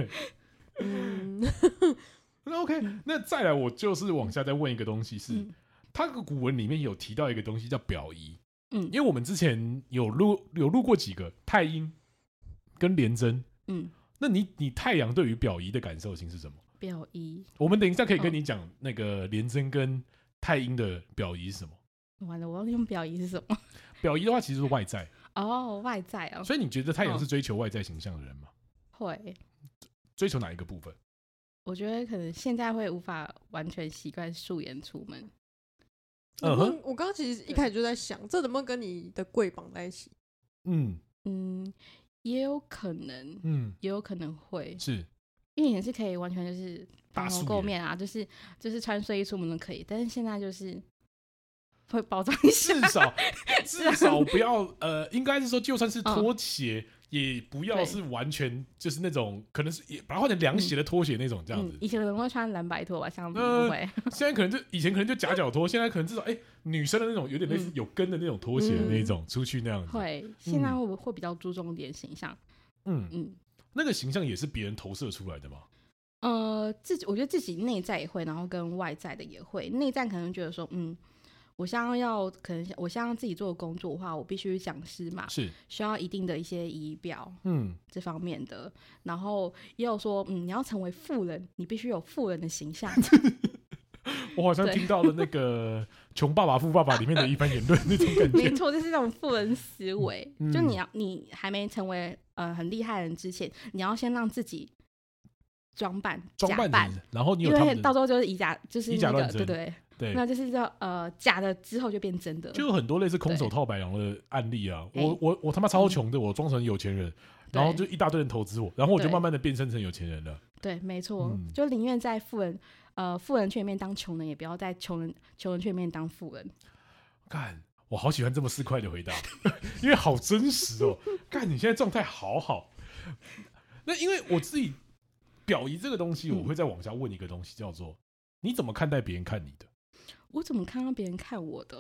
那 OK， 那再来我就是往下再问一个东西是，他的古文里面有提到一个东西叫表仪。因为我们之前有录过几个太阴跟廉贞。那你太阳对于表仪的感受性是什么？ 表仪， 我们等一下可以跟你讲那个廉贞跟太阴的表仪是什么。 完了，我要用表仪是什么？ 表仪的话其实是外在。 外在哦。 所以你觉得太阳是追求外在形象的人吗？ 会。 追求哪一个部分？ 我觉得可能现在会无法完全习惯素颜出门。 我刚刚其实一开始就在想，这能不能跟你的柜绑在一起？ 也有可能，也有可能会是， 因为以前是可以完全就是蓬头垢面啊，就是穿睡衣出门都可以，但是现在就是会包装一下， 至少不要应该是说就算是拖鞋。也不要是完全就是那种，可能是也把它换成凉鞋的拖鞋那种这样子。 以前可能会穿蓝白拖吧，像不会。 现在可能以前可能就夹脚拖，现在可能至少女生的那种有点类似有跟的那种拖鞋的那种，出去那样子。 会，现在会比较注重一点形象。 那个形象也是别人投射出来的吗？ 我觉得自己内在也会，然后跟外在的也会。内在可能觉得说，我想要自己做的工作的话，我必须讲师嘛，是需要一定的一些仪表，这方面的。然后也有说，你要成为富人，你必须有富人的形象。 我好像听到了那个《穷爸爸富爸爸》里面的一番言论那种感觉。 没错，就是这种富人思维。就你还没成为很厉害的人之前，你要先让自己装扮， 然后你有因为到时候就是以假乱真， 对， 那就是叫假的之后就变真的， 就有很多类似空手套白狼的案例啊。我他妈超穷的，我装成有钱人，然后就一大堆人投资我，然后我就慢慢的变身成有钱人了。 对，没错，就宁愿在富人圈里面当穷人，也不要在穷人圈里面当富人。 干，我好喜欢这么4块的回答，因为好真实哦。干，你现在状态好好。那因为我自己表仪这个东西，我会再往下问一个东西，叫做你怎么看待别人看你的？ 我怎么看到别人看我的？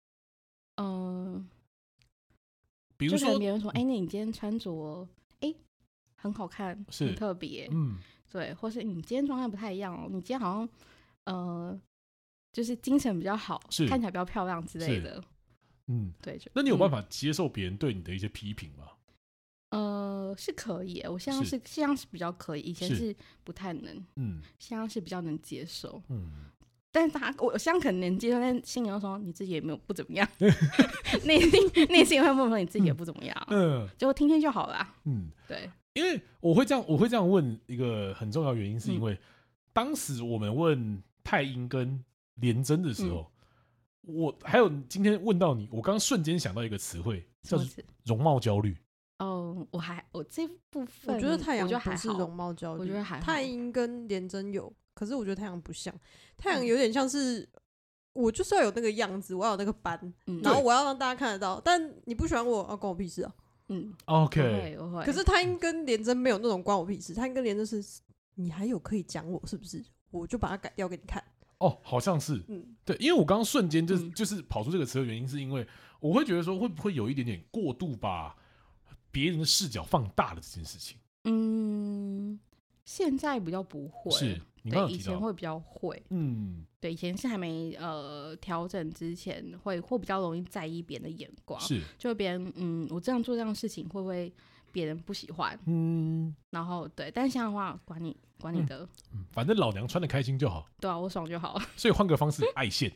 比如说， 就可能别人说，那你今天穿着，很好看，很特别，对，或是你今天状态不太一样哦，你今天好像，就是精神比较好，看起来比较漂亮之类的，对。 那你有办法接受别人对你的一些批评吗？ 是可以，我现在是比较可以，以前是不太能，现在是比较能接受，但是我现在可能能接受，但心里又说你自己也没有不怎么样，内心会问说你自己也不怎么样，就听听就好了。对， 因为我会这样问一个很重要的原因，是因为当时我们问太阴跟廉贞的时候，我还有今天问到你，我刚刚瞬间想到一个词汇，叫做容貌焦虑。 我这部分我觉得太阳不是容貌焦虑， 我觉得还好。 太阴跟廉贞有， 可是我觉得太阳不像，太阳有点像是我就是要有那个样子，我要有那个斑，然后我要让大家看得到。但你不喜欢我，关我屁事啊。 OK。 我会。 可是他跟连真没有那种关我屁事，他跟连真是你还有可以讲我是不是？我就把它改掉给你看。 好像是，对，因为我刚刚瞬间就是跑出这个词的原因，是因为我会觉得说会不会有一点点过度把别人的视角放大了这件事情。 现在比较不会， 是你刚刚以前会比较会，对，以前是还没调整之前会比较容易在意别人的眼光， 是就别人我这样做这样的事情会不会别人不喜欢，然后对，但现在的话管你的， 反正老娘穿得开心就好， 对啊，我爽就好， 所以换个方式爱现，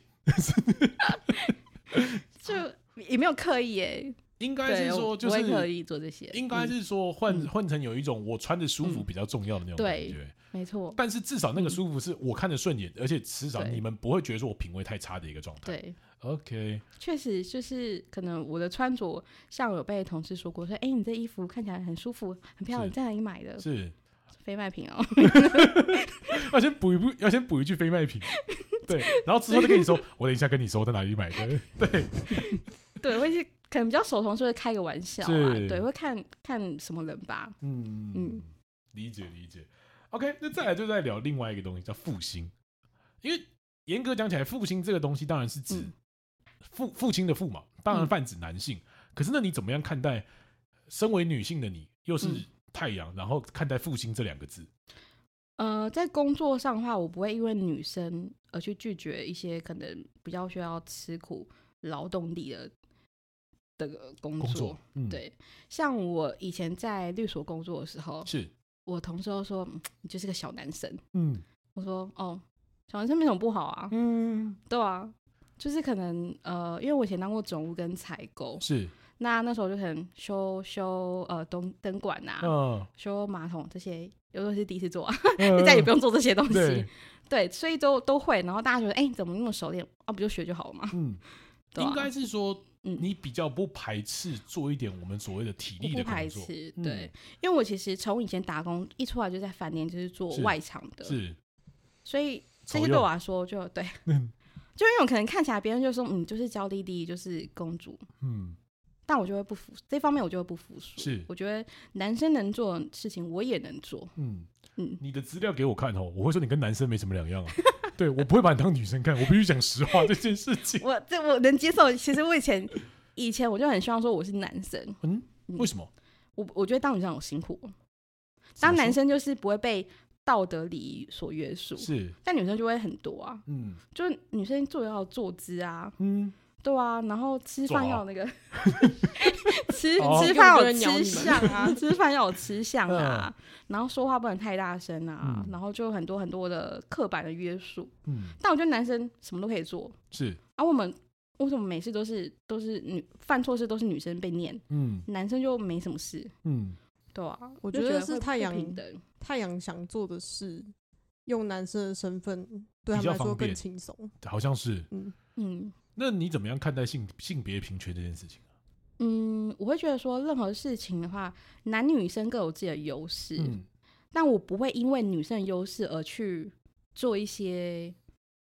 就也没有刻意耶。 应该是说，就是不会刻意做这些。 应该是说换成有一种我穿着舒服比较重要的那种感觉， 没错。 但是至少那个舒服是我看着顺眼，而且至少你们不会觉得说我品味太差的一个状态。 对 ，OK， 确实就是可能我的穿着，像有被同事说过，说你这衣服看起来很舒服、很漂亮，你在哪里买的？ 是非卖品哦。 要先补一句非卖品，对，然后之后再跟你说，我等一下跟你说我在哪里买的，对， 对，会是。可能比较熟同事会开个玩笑啊，对，会看什么人吧。 理解。OK， 那再来就再聊另外一个东西，叫复兴。因为严格讲起来，复兴这个东西当然是指父亲的父嘛，当然泛指男性。可是那你怎么样看待身为女性的你，又是太阳，然后看待复兴这两个字？ 在工作上的话，我不会因为女生而去拒绝一些可能比较需要吃苦劳动力的工作，对，像我以前在律所工作的时候， 是我同事都说你就是个小男生，我说小男生没什么不好啊，对啊，就是可能因为我以前当过总务跟采购， 是那时候就可能修灯管啊，修马桶这些，有时候是第一次做啊，在家也不用做这些东西，对，所以都会，然后大家觉得你怎么那么熟练不就学就好了嘛， 应该是说。你比较不排斥做一点我们所谓的体力的工作，不排斥， 对，因为我其实从以前打工一出来就在饭店，就是做外场的， 是， 所以这些对我来说就对，就因为我可能看起来别人就说就是娇滴滴，就是公主，但我就会不服，这方面我就会不服输， 是， 我觉得男生能做的事情我也能做， 你的资料给我看我会说你跟男生没什么两样啊。对，我不会把你当女生看，我必须讲实话这件事情。 我能接受。其实我以前我就很希望说我是男生。 为什么？ 我觉得当女生好辛苦，当男生就是不会被道德礼仪所约束， 是， 但女生就会很多啊。就是女生要坐姿啊，对啊，然后吃饭要那个吃饭有吃相啊，吃饭要有吃相啊，然后说话不能太大声啊，然后就很多很多的刻板的约束。但我觉得男生什么都可以做， 是啊，我们为什么每次都是犯错事都是女生被念，男生就没什么事？对啊， 我觉得是太阳想做的事，用男生的身份对他们来说更轻松， 好像是。那你怎么样看待性别平权这件事情？ 我会觉得说任何事情的话，男女生各有自己的优势，但我不会因为女生的优势而去做一些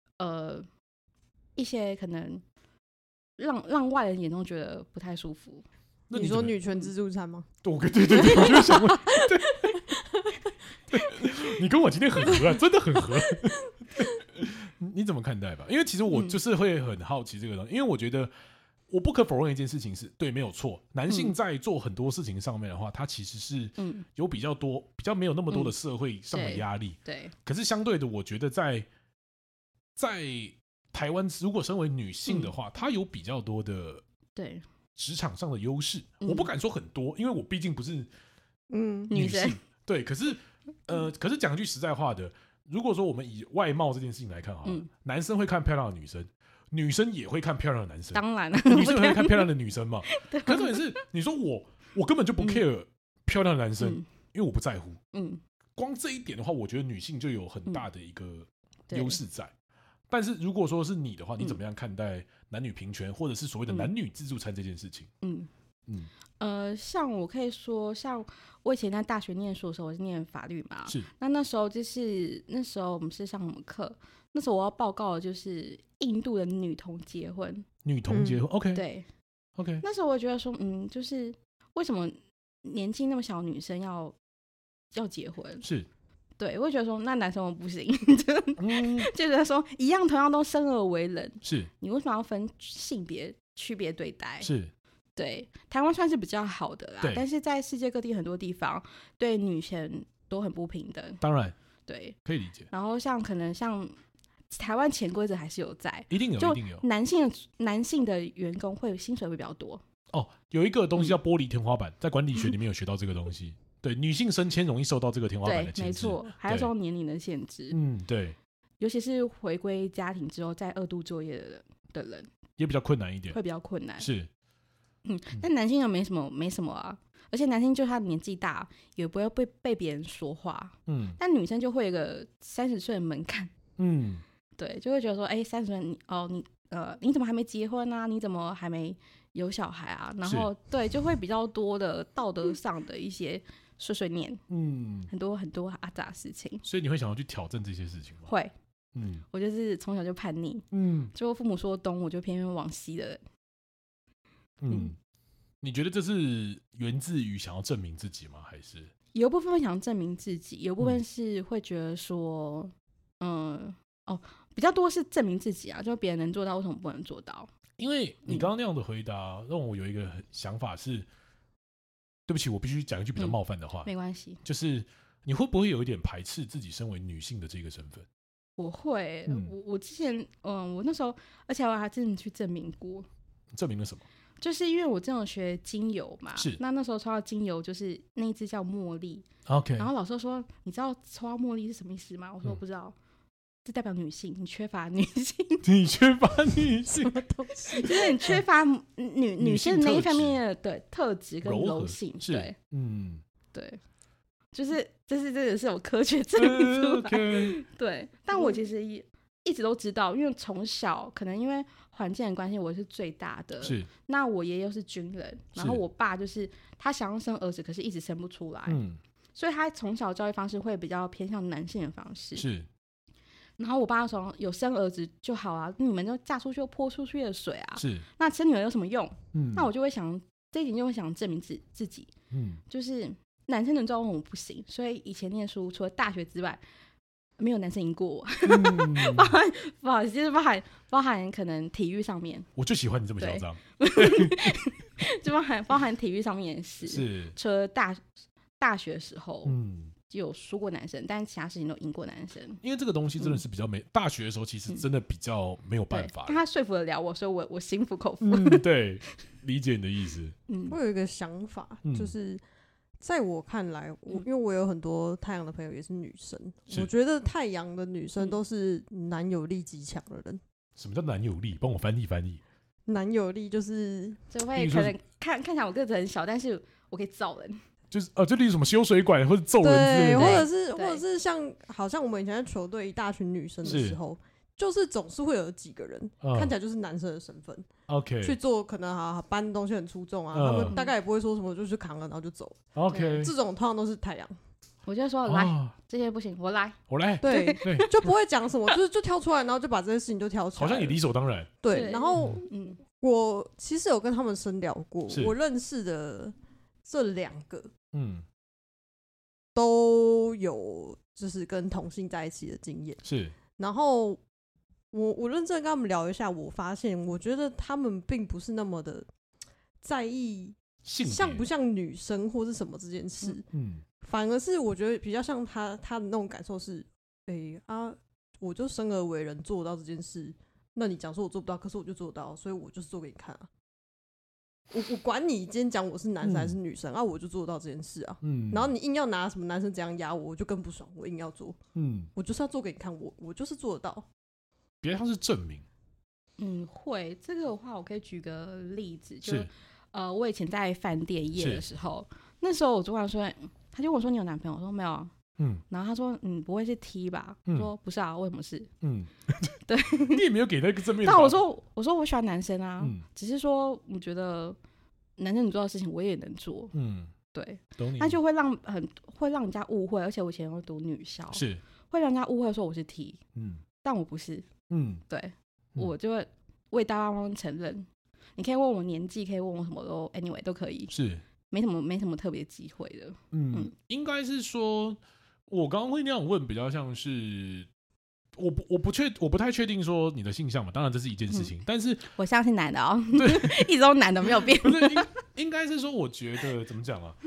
可能让外人眼中觉得不太舒服。 那你说女权自助餐吗？ 对，我就想问，对，你跟我今天很合啊，真的很合。你怎么看待吧？因为其实我就是会很好奇这个东西，因为我觉得我不可否认一件事情是对，没有错。男性在做很多事情上面的话，他其实是有比较没有那么多的社会上的压力。 对。 可是相对的，我觉得在台湾，如果身为女性的话，她有比较多的职场上的优势。我不敢说很多，因为我毕竟不是女性。对，可是讲句实在话的。如果说我们以外貌这件事情来看男生会看漂亮的女生，女生也会看漂亮的男生， 当然了， 女生也会看漂亮的女生嘛。可是重点是，你说我根本就不 care 漂亮的男生，因为我不在乎。光这一点的话，我觉得女性就有很大的一个优势在。但是如果说是你的话，你怎么样看待男女平权，或者是所谓的男女自助餐这件事情？ 像我可以说，像我以前在大学念书的时候，我是念法律嘛， 是。 那时候我们是上什么课？那时候我要报告的就是印度的女童结婚。 女童结婚 ，OK， 对 ，OK。 那时候我觉得说，就是为什么年纪那么小的女生要结婚？ 是。 对，我会觉得说，那男生我不行，就觉得说一样，同样都生而为人， 是你为什么要分性别区别对待？ 是。 对，台湾算是比较好的啦，但是在世界各地很多地方对女权都很不平等。 当然， 对， 可以理解。 然后可能像台湾潜规则还是有在， 一定有， 就一定有。 男性的员工薪水会比较多。 有一个东西叫玻璃天花板，在管理学里面有学到这个东西。对，女性升迁容易受到这个天花板的限制， 没错，还有受年龄的限制。 对， 尤其是回归家庭之后再2度就业的人， 也比较困难一点， 会比较困难。 是。 但男性又没什么啊，而且男性就他年纪大，也不会被别人说话。但女生就会有个30岁的门槛。对，就会觉得说，30岁你怎么还没结婚啊？你怎么还没有小孩啊？然后对，就会比较多的道德上的一些碎碎念。很多很多阿杂事情。 所以你会想要去挑战这些事情吗？ 会。我就是从小就叛逆。就父母说东，我就偏偏往西的人。 你觉得这是源自于想要证明自己吗？还是有一部分会想证明自己，有一部分是会觉得说，比较多是证明自己啊，就别人能做到，为什么不能做到？ 因为你刚刚那样的回答，让我有一个想法是，对不起，我必须讲一句比较冒犯的话， 没关系， 就是你会不会有一点排斥自己身为女性的这个身份？ 我会，我之前，我那时候，而且我还真的去证明过。 证明了什么？ 就是因为我这种学精油嘛， 是那时候抽到精油就是那一支叫茉莉 ，OK， 然后老师说，你知道抽到茉莉是什么意思吗？我说我不知道，这代表女性，你缺乏女性， 你缺乏女性什么东西？就是你缺乏女性那一方面的特质跟柔性，对，对，就是这个是有科学证明出来，对，但我其实一直都知道，因为从小可能因为环境的关系，我是最大的。 是。 那我爷爷是军人，然后我爸就是他想要生儿子，可是一直生不出来。所以他从小教育方式会比较偏向男性的方式。 是。 然后我爸说有生儿子就好啊，你们就嫁出去又泼出去的水啊。 是。 那生女儿有什么用？那我就会想这一点就会想证明自己。就是男生能做到我不行，所以以前念书除了大学之外。没有男生赢过我，不好意思，就是包含可能体育上面， 我就喜欢你这么嚣张， 就包含体育上面也是， 除了大学的时候，就有输过男生，但是其他事情都赢过男生。 因为这个东西真的是比较大学的时候其实真的比较没有办法， 但他说服得了我，所以我心服口服。 对，理解你的意思。 我有一个想法，就是在我看来，因为我有很多太阳的朋友也是女生，我觉得太阳的女生都是男友力极强的人。 什么叫男友力？帮我翻译翻译。 男友力就是就会可能看起来我个子很小，但是我可以揍人。 就是就例如什么修水管或者揍人之类的， 或者是好像我们以前在球队一大群女生的时候。就是总是会有几个人看起来就是男生的身份 ，OK， 去做可能搬东西很出重啊，他们大概也不会说什么，就去扛了然后就走 ，OK， 这种通常都是太阳。 我就说来，这些不行，我来， 对，就不会讲什么，就挑出来，然后就把这些事情就挑出来， 好像也理所当然。 对，然后我其实有跟他们深聊过，我认识的这2个，都有就是跟同性在一起的经验， 是， 然后。我认真跟他们聊一下，我发现我觉得他们并不是那么的在意像不像女生或是什么这件事，反而是我觉得比较像他的那种感受是，我就生而为人做到这件事，那你讲说我做不到，可是我就做到，所以我就是做给你看啊。我管你今天讲我是男生还是女生啊，我就做到这件事啊。然后你硬要拿什么男生怎样压我，我就更不爽，我硬要做，我就是要做给你看，我就是做得到。 别像是证明， 会这个的话，我可以举个例子，就是我以前在饭店业的时候，那时候我主管说，他就问我说你有男朋友？我说没有啊，然后他说不会是 T 吧？我说不是啊，为什么是？对， 你也没有给那个正面。 但我说我喜欢男生啊，只是说我觉得男生你做的事情我也能做，对， 懂你， 那就会让人家误会，而且我以前有读女校， 是会让人家误会说我是 T，但我不是，对，我就会为大家方承认。你可以问我年纪，可以问我什么都 anyway 都可以， 是没什么特别机会的。 应该是说，我刚刚会那样问，比较像是我不太确定说你的性向嘛，当然这是一件事情，但是我相信男的哦，对，一直都男的没有变。 不是应该是说，我觉得怎么讲啊？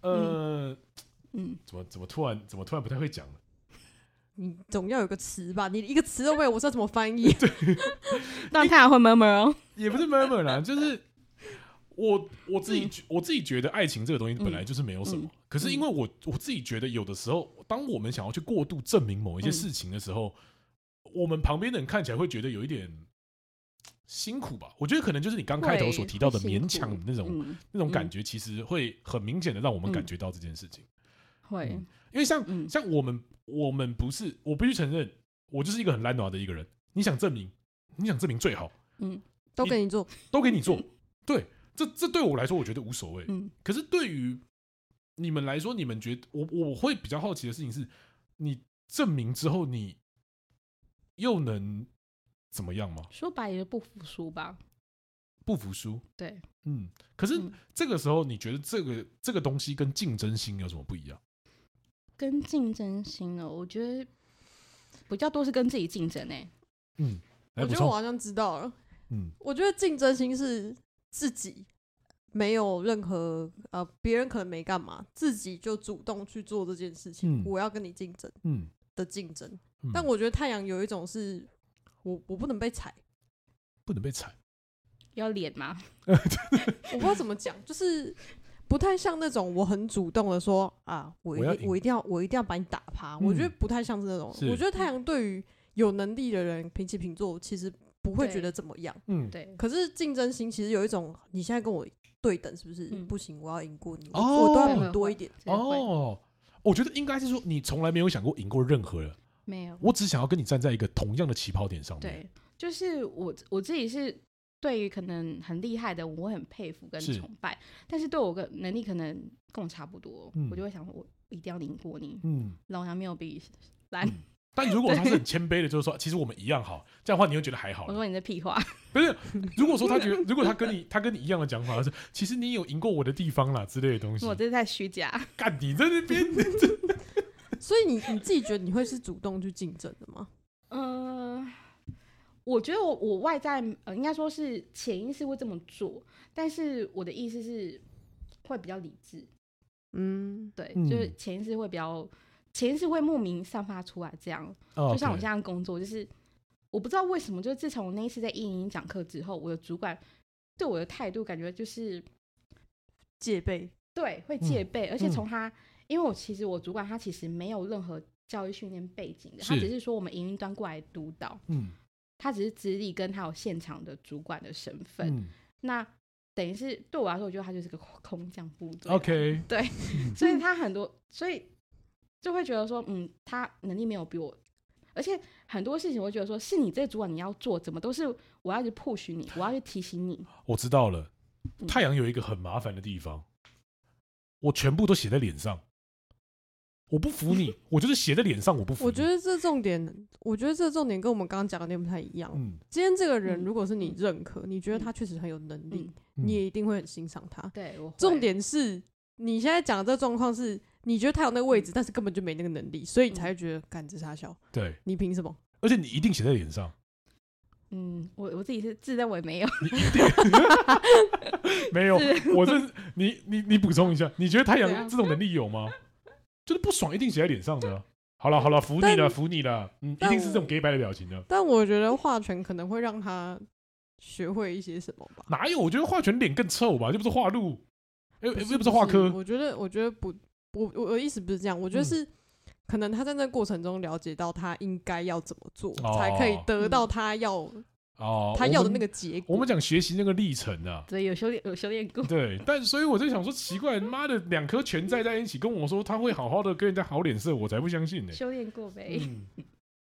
怎么突然不太会讲了？ 你总要有个词吧？你一个词都没有，我知道怎么翻译。 那太阳会 murmur 哦， 也不是 murmur 啦，就是我自己觉得爱情这个东西本来就是没有什么，可是因为我自己觉得有的时候，当我们想要去过度证明某一些事情的时候，我们旁边的人看起来会觉得有一点辛苦吧。我觉得可能就是你刚开头所提到的勉强的那种感觉，其实会很明显的让我们感觉到这件事情。 会， 因为像我们不是，我必须承认，我就是一个很懒惰的一个人。你想证明最好， 都给你做， 都给你做。对，这对我来说，我觉得无所谓。可是对于你们来说，你们觉得我会比较好奇的事情是，你证明之后，你又能怎么样吗？ 说白也是不服输吧。 不服输， 对， 可是这个时候，你觉得这个东西跟竞争心有什么不一样？ 跟竞争心呢？我觉得比较多是跟自己竞争我觉得我好像知道了。我觉得竞争心是自己没有任何别人可能没干嘛，自己就主动去做这件事情。我要跟你竞争，的竞争。但我觉得太阳有一种是我不能被踩， 不能被踩， 要脸吗？ 我不知道怎么讲，就是不太像那种我很主动的说啊，我一定要把你打趴。我觉得不太像是那种。我觉得太阳对于有能力的人平起平坐，其实不会觉得怎么样。 对。 可是竞争心其实有一种，你现在跟我对等是不是？不行，我要赢过你，我都要比多一点。 我觉得应该是说，你从来没有想过赢过任何人。 没有， 我只想要跟你站在一个同样的起跑点上面。 对，就是我自己是对于可能很厉害的，我会很佩服跟崇拜，但是对我的能力可能跟我差不多，我就会想我一定要赢过你，老娘没有比烂。 但如果他是很谦卑的，就是说，其实我们一样好，这样的话你会觉得还好。 我说你这屁话， 不是？如果说如果他跟你一样的讲法，是其实你有赢过我的地方啦之类的东西， 我这是在虚假。 干你在那边， 所以你自己觉得你会是主动去竞争的吗？ 我觉得我外在应该说是潜意识会这么做，但是我的意思是会比较理智。对，就是潜意识会比较。潜意识会莫名散发出来，这样，就像我现在工作，就是我不知道为什么，就是自从我那一次在110讲课之后，我的主管对我的态度感觉就是戒备， 对，会戒备，而且从他，因为我主管他其实没有任何教育训练背景的，他只是说我们营运端过来督导，他只是资历跟他有现场的主管的身份，那等于是对我来说，我觉得他就是个空降部队 ，OK， 对，所以他很多，所以。就会觉得说，他能力没有比我，而且很多事情我会觉得说，是你这个主管你要做，怎么都是我要去 push 你，我要去提醒你。我知道了，太阳有一个很麻烦的地方，我全部都写在脸上，我不服你，我就是写在脸上，我不服你。我觉得这重点跟我们刚刚讲的点不太一样。今天这个人如果是你认可，你觉得他确实很有能力，你也一定会很欣赏他。对，重点是你现在讲的这状况是。你觉得他有那个位置，但是根本就没那个能力，所以你才会觉得干这傻小。对，你凭什么？而且你一定写在脸上。我自己是自认为没有。你一定没有？我这你补充一下，你觉得太阳这种能力有吗？就是不爽一定写在脸上的。好了，服你了，一定是这种 gay 白的表情的。但我觉得画权可能会让他学会一些什么吧？哪有？我觉得画权脸更臭吧，又不是画路，又不是画科。我觉得不。我的意思不是这样，我觉得是可能他在那个过程中了解到他应该要怎么做，才可以得到他要的那个结果。我们讲学习那个历程啊，对，有修炼过。对，但所以我在想说，奇怪，妈的，2颗拳在一起跟我说他会好好的跟人家好脸色，我才不相信呢。修炼过呗。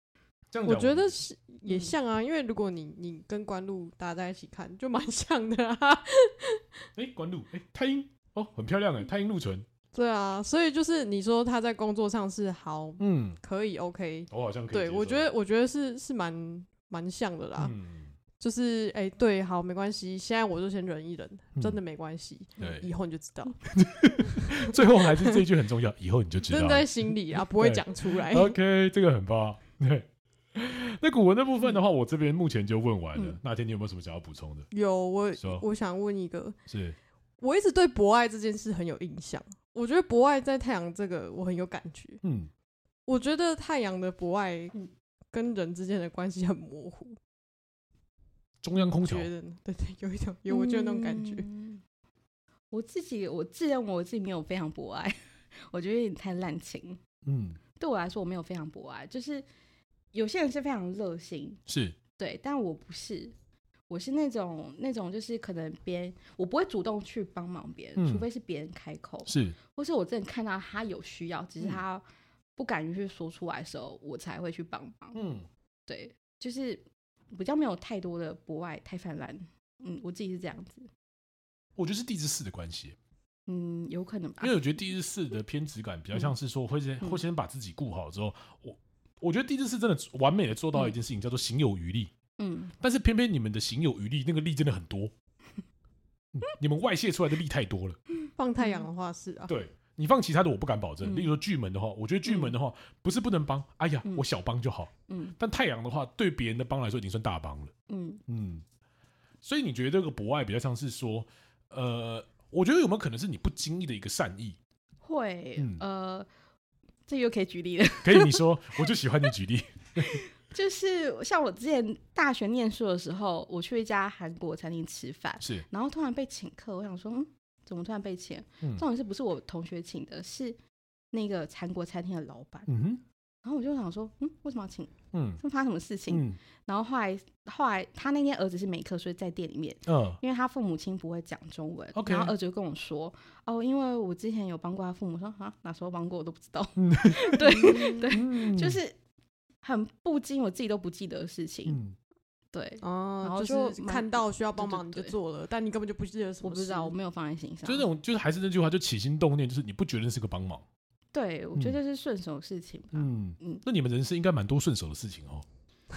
我觉得是也像啊，因为如果你跟官路搭在一起看，就蛮像的啊。 官路，太阴哦，很漂亮太阴路唇。 对啊，所以就是你说他在工作上是好，可以 OK， 我好像可以。 对，我觉得是蛮像的啦。就是对，好，没关系，现在我就先忍一忍，真的没关系，以后你就知道。 最后还是这一句很重要，以后你就知道。 真在心里啊，不会讲出来。 OK， 这个很棒。对，那古文的部分的话，我这边目前就问完了。那天你有没有什么想要补充的？ 有，我想问一个， 是我一直对博爱这件事很有印象。我觉得博爱在太阳这个我很有感觉。我觉得太阳的博爱跟人之间的关系很模糊。 中央空调， 对，有一种我觉得那种感觉。 我自认为我自己没有非常博爱，我觉得有点太滥情。对我来说我没有非常博爱，就是有些人是非常热心， 是对，但我不是。我是那种就是可能我不会主动去帮忙别人，除非是别人开口， 是， 或是我真的看到他有需要，只是他不敢于去说出来的时候，我才会去帮忙。对，就是比较没有太多的博爱，太泛滥。我自己是这样子。 我觉得是地之四的关系。 有可能吧， 因为我觉得地之四的偏执感比较像是说会先把自己顾好之后，我觉得地之四真的完美的做到一件事情，叫做行有余力。但是偏偏你们的行有余力，那个力真的很多，你们外泄出来的力太多了。 放太阳的话是啊， 对，你放其他的我不敢保证。例如说巨门的话，我觉得巨门的话不是不能帮，哎呀，我小帮就好。但太阳的话，对别人的帮来说已经算大帮了。所以你觉得这个博爱比较像是说，我觉得有没有可能是你不经意的一个善意？ 会，这又可以举例了。 可以，你说，我就喜欢你举例。 就是像我之前大学念书的时候，我去一家韩国餐厅吃饭， 是， 然后突然被请客，我想说，怎么突然被请？重点是不是我同学请的，是那个韩国餐厅的老板。然后我就想说，为什么要请？是发生什么事情？然后后来他那天儿子是没课，所以在店里面，因为他父母亲不会讲中文，然后儿子就跟我说，因为我之前有帮过他父母，说哪时候帮过我都不知道。对，就是很不经我自己都不记得的事情。对，然后就是看到需要帮忙你就做了，但你根本就不记得什么事。 我不知道，我没有放在心上。 就是那种，就是还是那句话，就起心动念，就是你不觉得是个帮忙。 对，我觉得是顺手的事情吧。 那你们人生应该蛮多顺手的事情哦。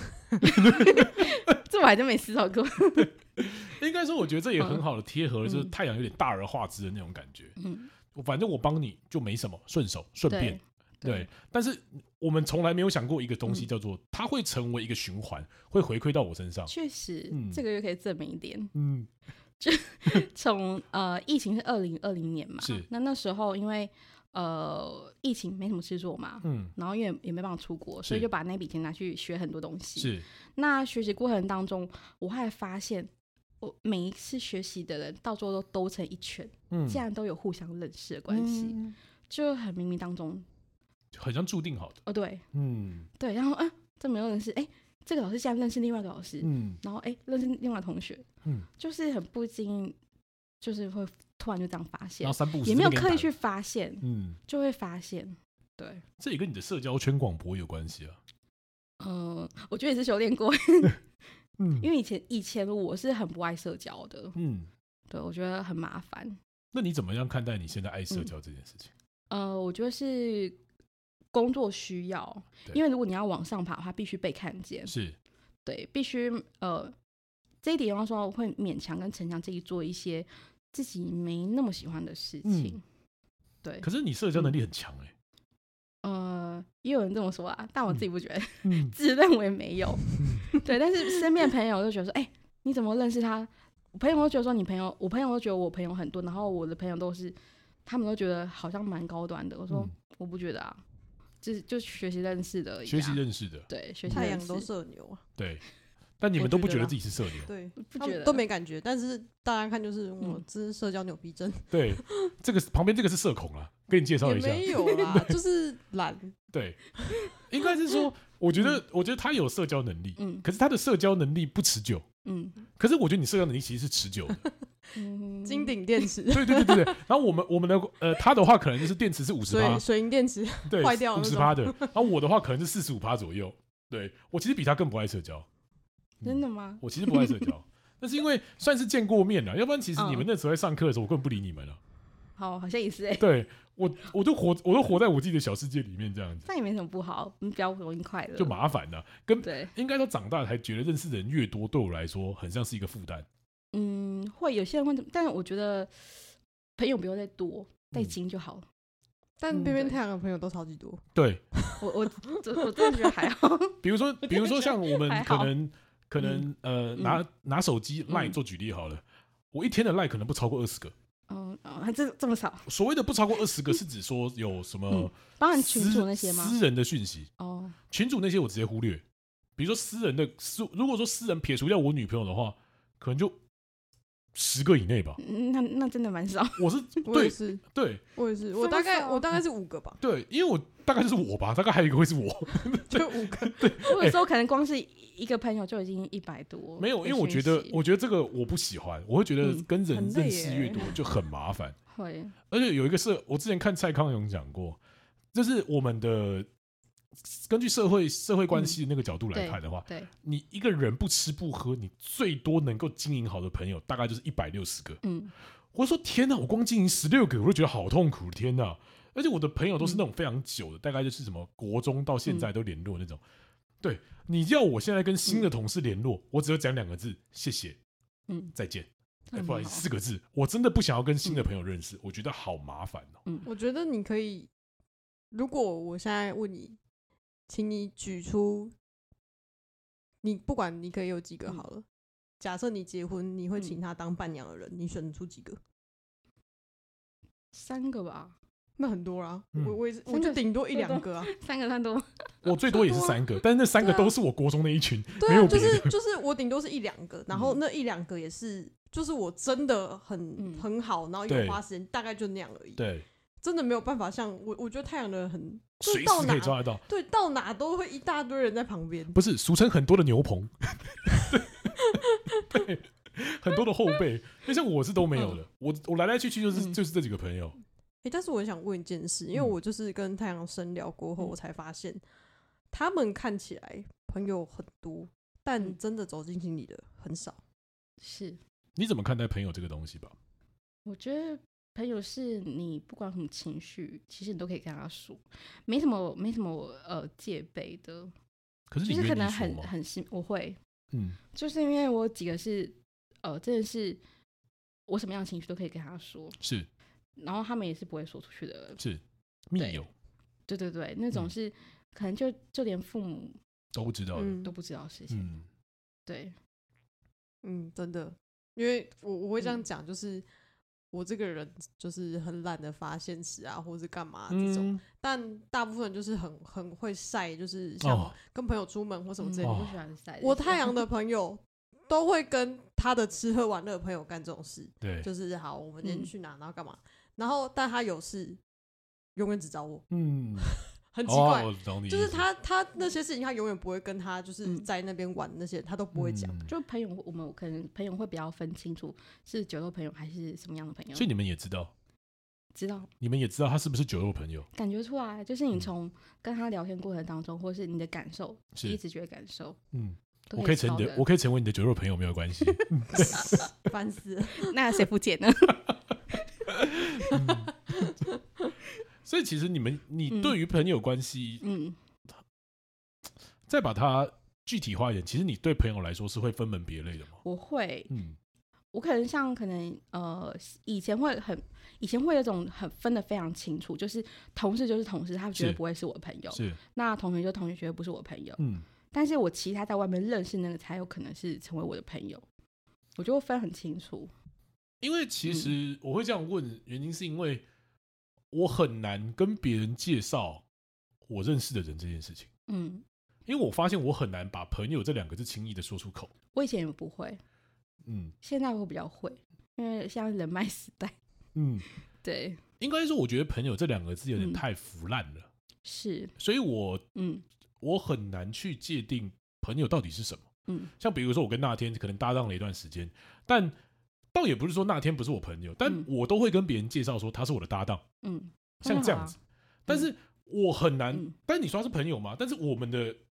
这我还真没思考过。 应该说，我觉得这也很好的贴合了，就是太阳有点大而化之的那种感觉。反正我帮你就没什么，顺手顺便。对，但是我们从来没有想过一个东西，叫做它会成为一个循环，会回馈到我身上。 确实，这个又可以证明一点。就从疫情是2020年嘛， 是那时候因为疫情没什么事做嘛，然后也没办法出国，所以就把那笔钱拿去学很多东西。 是， 那学习过程当中，我还发现，我每一次学习的人到最后都兜成一圈，竟然都有互相认识的关系，就很冥冥当中， 很像注定好的。 对，对，然后这没有认识，这个老师现在认识另外一个老师，然后认识另外同学，就是很不经意，就是会突然就这样发现， 然后3不5时也没有刻意去发现，就会发现。对， 这也跟你的社交圈广博有关系啊。 我觉得也是修炼过。因为以前我是很不爱社交的，对，我觉得很麻烦。 那你怎么样看待你现在爱社交这件事情？ 我觉得是工作需要，因为如果你要往上爬的话，必须被看见。 是， 对，必须这一点，说会勉强跟逞强自己做一些自己没那么喜欢的事情。对， 可是你社交能力很强也有人这么说啊，但我自己不觉得，自认为没有。对，但是身边朋友就觉得说，你怎么认识他？我朋友都觉得说我朋友都觉得我朋友很多，然后我的朋友他们都觉得好像蛮高端的。我说我不觉得啊，就学习认识的， 学习认识的， 对，学习太阳都社牛啊， 对。但你们都不觉得自己是社牛， 对，不觉得都没感觉，但是大家看就是我这是社交牛逼症。 对，这个旁边这个是社恐啦，跟你介绍一下。 也没有啦，就是懒。 对，应该是说，我觉得他有社交能力，可是他的社交能力不持久。可是我觉得你社交能力其实是持久的。 金顶电池。 对。然后我们的他的话可能就是电池是50%， 水银电池坏掉了 50%的，然后我的话可能是45%左右。 对，我其实比他更不爱社交。 真的吗？ 我其实不爱社交，但是因为算是见过面了，要不然其实你们那时候在上课的时候，我根本不理你们了。 好像也是对，我都活在我自己的小世界里面这样子。 但也没什么不好，比较容易快乐。 就麻烦了，对，应该说长大才觉得认识的人越多，对我来说很像是一个负担。 会有些人会，但我觉得朋友不用再多，再精就好了。 但偏偏太阳的朋友都超级多。 对， 我真的觉得还好。 比如说像我们可能拿手机 LINE 做举例好了，我一天的 LINE 可能不超过20个。 还这么少？ 所谓的不超过20个，是指说有什么包含群主那些吗？ 私人的讯息群主那些我直接忽略。比如说私人的，如果说私人撇除掉我女朋友的话，可能就10个以内吧。 那真的蛮少。 我也是， 对， 我也是，我大概是5个吧。 对，因为我大概就是我吧，大概还有一个会是我， 就5个。 对， 我有时候可能光是一个朋友就已经100多。 没有，因为我觉得这个我不喜欢，我会觉得跟人认识越多就很麻烦。 会， 而且有一个是我之前看蔡康永讲过，就是我们的根据社会关系的那个角度来看的话，你一个人不吃不喝，你最多能够经营好的朋友大概就是160个。我说天哪，我光经营16个我就觉得好痛苦，天哪！而且我的朋友都是那种非常久的，大概就是什么国中到现在都联络那种。对，你要我现在跟新的同事联络，我只有讲2个字：谢谢，再见。不好意思，4个字，我真的不想要跟新的朋友认识，我觉得好麻烦哦。 我觉得你可以，如果我现在问你，请你举出，你不管你可以有几个好了。假设你结婚，你会请他当伴娘的人，你选出几个 ？3个吧。 那很多啊，我就顶多1-2个啊。 3个算多？ 我最多也是3个，但是那3个都是我国中那一群， 没有别的。就是我顶多是1-2个，然后那1-2个也是，就是我真的很好，然后有花时间，大概就那样而已。 对， 真的没有办法像我觉得太阳的人很随时可以抓得到， 对，到哪都会一大堆人在旁边， 不是俗称很多的牛棚，对，很多的后辈。就像我是都没有的，我来来去去就是这几个朋友。 但是我想问一件事，因为我就是跟太阳深聊过后，我才发现他们看起来朋友很多，但真的走进心里的很少。 是， 你怎么看待朋友这个东西吧？ 我觉得朋友是你不管什么情绪，其实你都可以跟他说，没什么戒备的。 可是你就是可能很我会，就是因为我有几个是真的是我什么样的情绪都可以跟他说， 是。 然后他们也是不会说出去的， 是密友。 对，那种是可能就连父母都不知道的， 都不知道的事情。对， 真的，因为我会这样讲，就是我这个人就是很懒得发现实啊，或是干嘛这种，但大部分就是很会晒，就是像跟朋友出门或什么之类的， 我不喜欢晒。 我太阳的朋友都会跟他的吃喝玩乐的朋友干这种事， 对， 就是好，我们今天去哪，然后干嘛，然后但他有事永远只找我，很奇怪，就是他那些事情他永远不会跟他就是在那边玩那些他都不会讲。 就朋友，我们可能朋友会比较分清楚是酒肉朋友还是什么样的朋友， 所以你们也知道，你们也知道他是不是酒肉朋友， 感觉出来，就是你从跟他聊天过程当中，或是你的感受，一直觉得感受， 我可以成为你的酒肉朋友没有关系， 烦死了， 那谁付钱呢？ 所以其实你对于朋友关系，再把它具体化一点，其实你对朋友来说是会分门别类的吗？ 我会，我可能以前会有种很分得非常清楚，就是同事就是同事，他绝对不会是我的朋友，是那同学就同学，绝对不是我的朋友，但是我其他在外面认识那个才有可能是成为我的朋友，我就会分很清楚。 因为其实我会这样问，原因是因为我很难跟别人介绍我认识的人这件事情。因为我发现我很难把朋友这2个字轻易的说出口。 我以前也不会，现在我比较会，因为现在人脉时代。对， 应该说我觉得朋友这2个字有点太腐烂了。 是， 所以我很难去界定朋友到底是什么。像比如说我跟那天可能搭档了一段时间，但倒也不是说那天不是我朋友，但我都会跟别人介绍说他是我的搭档，像这样子。但是我很难，但是你说他是朋友吗？但是我们的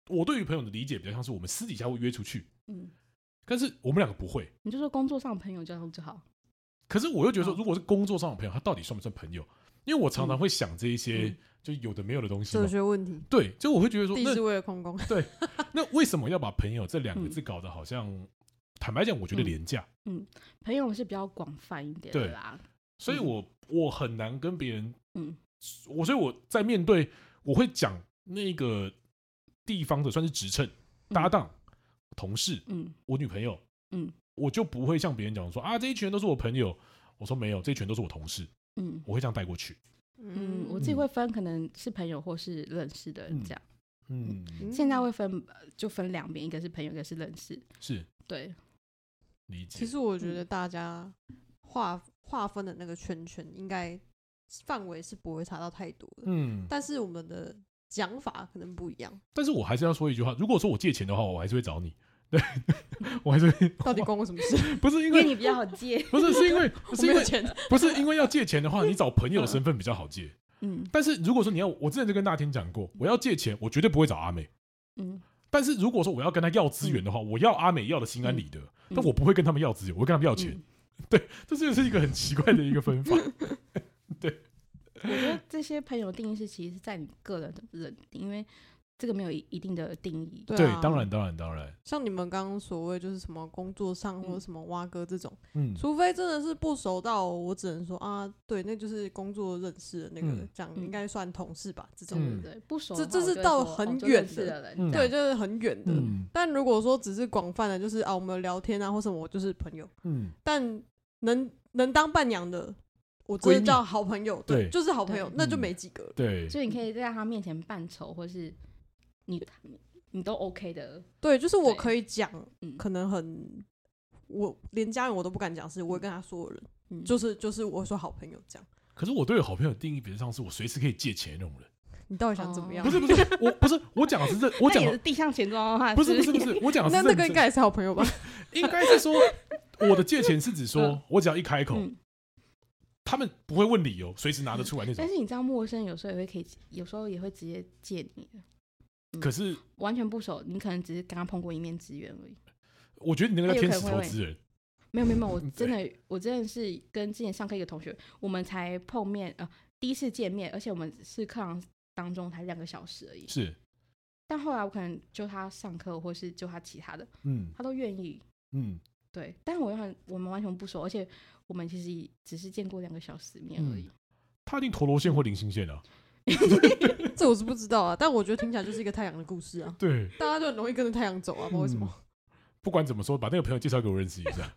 我对于朋友的理解比较像是我们私底下会约出去，但是我们两个不会。 你就说工作上的朋友这样就好。 可是我又觉得说，如果是工作上的朋友，他到底算不算朋友？因为我常常会想这一些就有的没有的东西， 哲学问题。 对，就我会觉得说， 地是为了空宫。 对，那为什么要把朋友这2个字搞得好像？坦白讲，我觉得廉价。 朋友是比较广泛一点的啦， 所以我很难跟别人，所以我在面对，我会讲那个地方的算是职称、搭档、同事，我女朋友，我就不会像别人讲说啊，这一群人都是我朋友。我说没有，这一群都是我同事。我会这样带过去。 我自己会分，可能是朋友或是认识的人这样。现在会分就分2边，一个是朋友，一个是认识。 是， 对， 理解。 其实我觉得大家划分的那个圈圈，应该范围是不会差到太多的。但是我们的讲法可能不一样。 但是我还是要说一句话：如果说我借钱的话，我还是会找你。对，我还是会。 到底关我什么事？ 不是因为你比较好借， 不是因为钱， 不是因为要借钱的话，你找朋友的身份比较好借。但是如果说你要，我之前就跟大天讲过，我要借钱，我绝对不会找阿美。但是如果说我要跟他要资源的话，我要阿美要的心安理得，但我不会跟他们要资源，我会跟他们要钱。对，这就是一个很奇怪的一个分法。对， 我觉得这些朋友定义是其实是在你个人的认定，因为这个没有一定的定义。 对，当然。 像你们刚刚所谓就是什么工作上或者什么挖哥这种，除非真的是不熟到我只能说啊，对，那就是工作认识的那个，这样应该算同事吧？这种对，不熟， 这是到很远的人，对，就是很远的。但如果说只是广泛的，就是啊，我们聊天啊或什么，我就是朋友。但能当伴娘的，我真的叫好朋友，对，就是好朋友，那就没几个了。 对， 所以你可以在他面前扮丑，或是你都 OK 的。 对，就是我可以讲，可能我连家人我都不敢讲，是我会跟他所有人，就是我说好朋友这样。 可是我对好朋友的定义比较像是我随时可以借钱的那种人。 你到底想怎么样？ 不是，我讲的是我讲的地上钱庄的话， 不是，我讲的是那个应该也是好朋友吧？ 应该是说我的借钱是指说我只要一开口，他们不会问理由，随时拿得出来那种。 但是你知道，陌生有时候也会直接借你的。 可是完全不熟，你可能只是跟他碰过一面之缘而已。 我觉得你那个叫天使投资人。 没有，我真的是跟之前上课一个同学，我们才碰面，第一次见面，而且我们是课堂当中才2个小时而已。 是， 但后来我可能就他上课，或是就他其他的，他都愿意。对。但是我们完全不熟，而且我们其实只是见过2个小时面而已。 他一定陀螺线或零星线啊。 这我是不知道啊，但我觉得听起来就是一个太阳的故事啊。 对， 大家就很容易跟着太阳走啊，不知道为什么。 不管怎么说，把那个朋友介绍给我认识一下。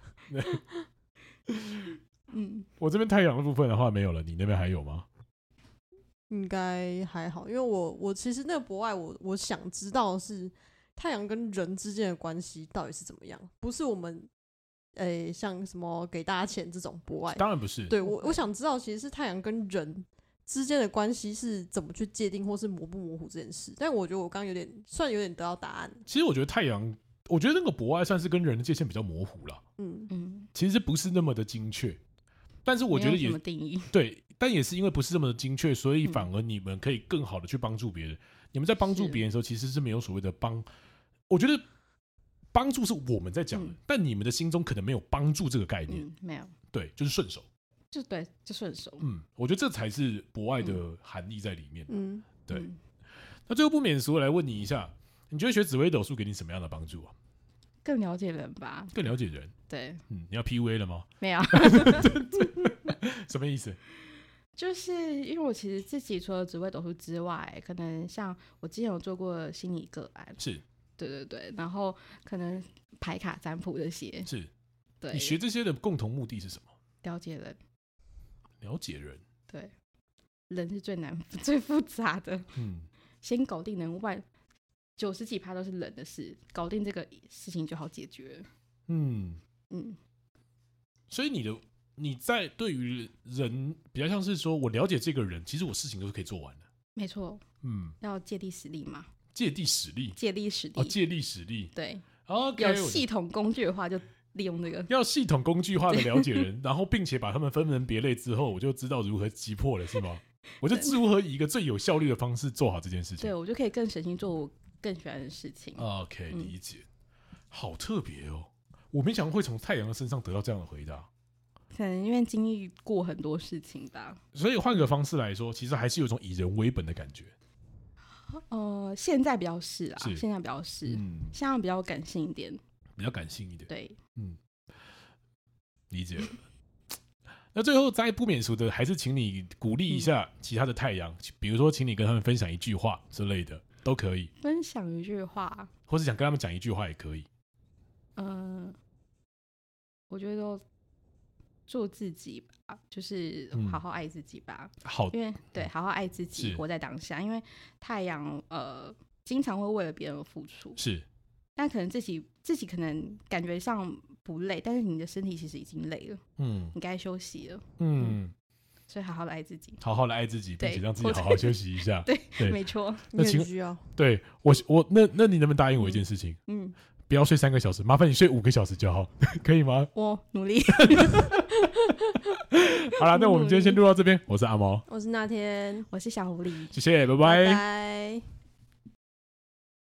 我这边太阳的部分的话没有了，你那边还有吗？ 应该还好，因为我其实那个博爱，我想知道的是太阳跟人之间的关系到底是怎么样，不是我们像什么给大家钱这种博爱， 当然不是。 对，我想知道其实是太阳跟人之间的关系是怎么去界定，或是模不模糊这件事。但我觉得我刚刚有点得到答案。 其实我觉得太阳，我觉得那个博爱算是跟人的界限比较模糊了。其实不是那么的精确，但是我觉得也定义对，但也是因为不是这么的精确，所以反而你们可以更好的去帮助别人。你们在帮助别人的时候，其实是没有所谓的帮。我觉得帮助是我们在讲的，但你们的心中可能没有帮助这个概念。 没有。 对，就是顺手。 就顺手。 我觉得这才是博爱的含义在里面。对。那最后不免俗来问你一下，你觉得学紫微斗数给你什么样的帮助啊？ 更了解人吧。 更了解人。 对。 你要 PUA 了吗？ 没有。 什么意思？ 就是因为我其实自己除了紫微斗数之外，可能像我之前有做过心理个案。 是。 对，然后可能牌卡占卜这些。 是。 对。 你学这些的共同目的是什么？ 了解人。 了解人。 对。人是最复杂的。先搞定人，不然90几%都是人的事，搞定这个事情就好解决。 所以你在对于人比较像是说，我了解这个人，其实我事情都是可以做完的。 没错。要借力使力嘛。 借力使力。 借力使力。 借力使力。 对。 Okay, 有系统工具的话，就利用这个。 要系统工具化的了解人，然后并且把他们分门别类之后，我就知道如何击破了，是吗？我就如何以一个最有效率的方式做好这件事情。 对，我就可以更省心做我更喜欢的事情。 OK， 理解。好特别哦，我没想到会从太阳的身上得到这样的回答。 可能因为经历过很多事情吧。 所以换个方式来说，其实还是有一种以人为本的感觉。 现在比较是啦，现在比较是，现在比较感性一点， 比较感性一点。 对， 理解了。那最后再不免俗的，还是请你鼓励一下其他的太阳，比如说，请你跟他们分享一句话之类的，都可以。 分享一句话， 或是想跟他们讲一句话也可以。 我觉得做自己吧，就是好好爱自己吧。 好， 因为对，好好爱自己，活在当下。因为太阳经常会为了别人而付出， 是， 但可能自己可能感觉上不累，但是你的身体其实已经累了，你该休息了，所以好好的爱自己， 好好的爱自己，并且让自己好好休息一下。 对，没错， 你很需要。 对我那你能不能答应我一件事情？不要睡3个小时，麻烦你睡5个小时就好，可以吗？ 我努力。 好了，那我们今天先录到这边。我是阿毛， 我是那天， 我是小狐狸， 谢谢，拜拜。 拜拜。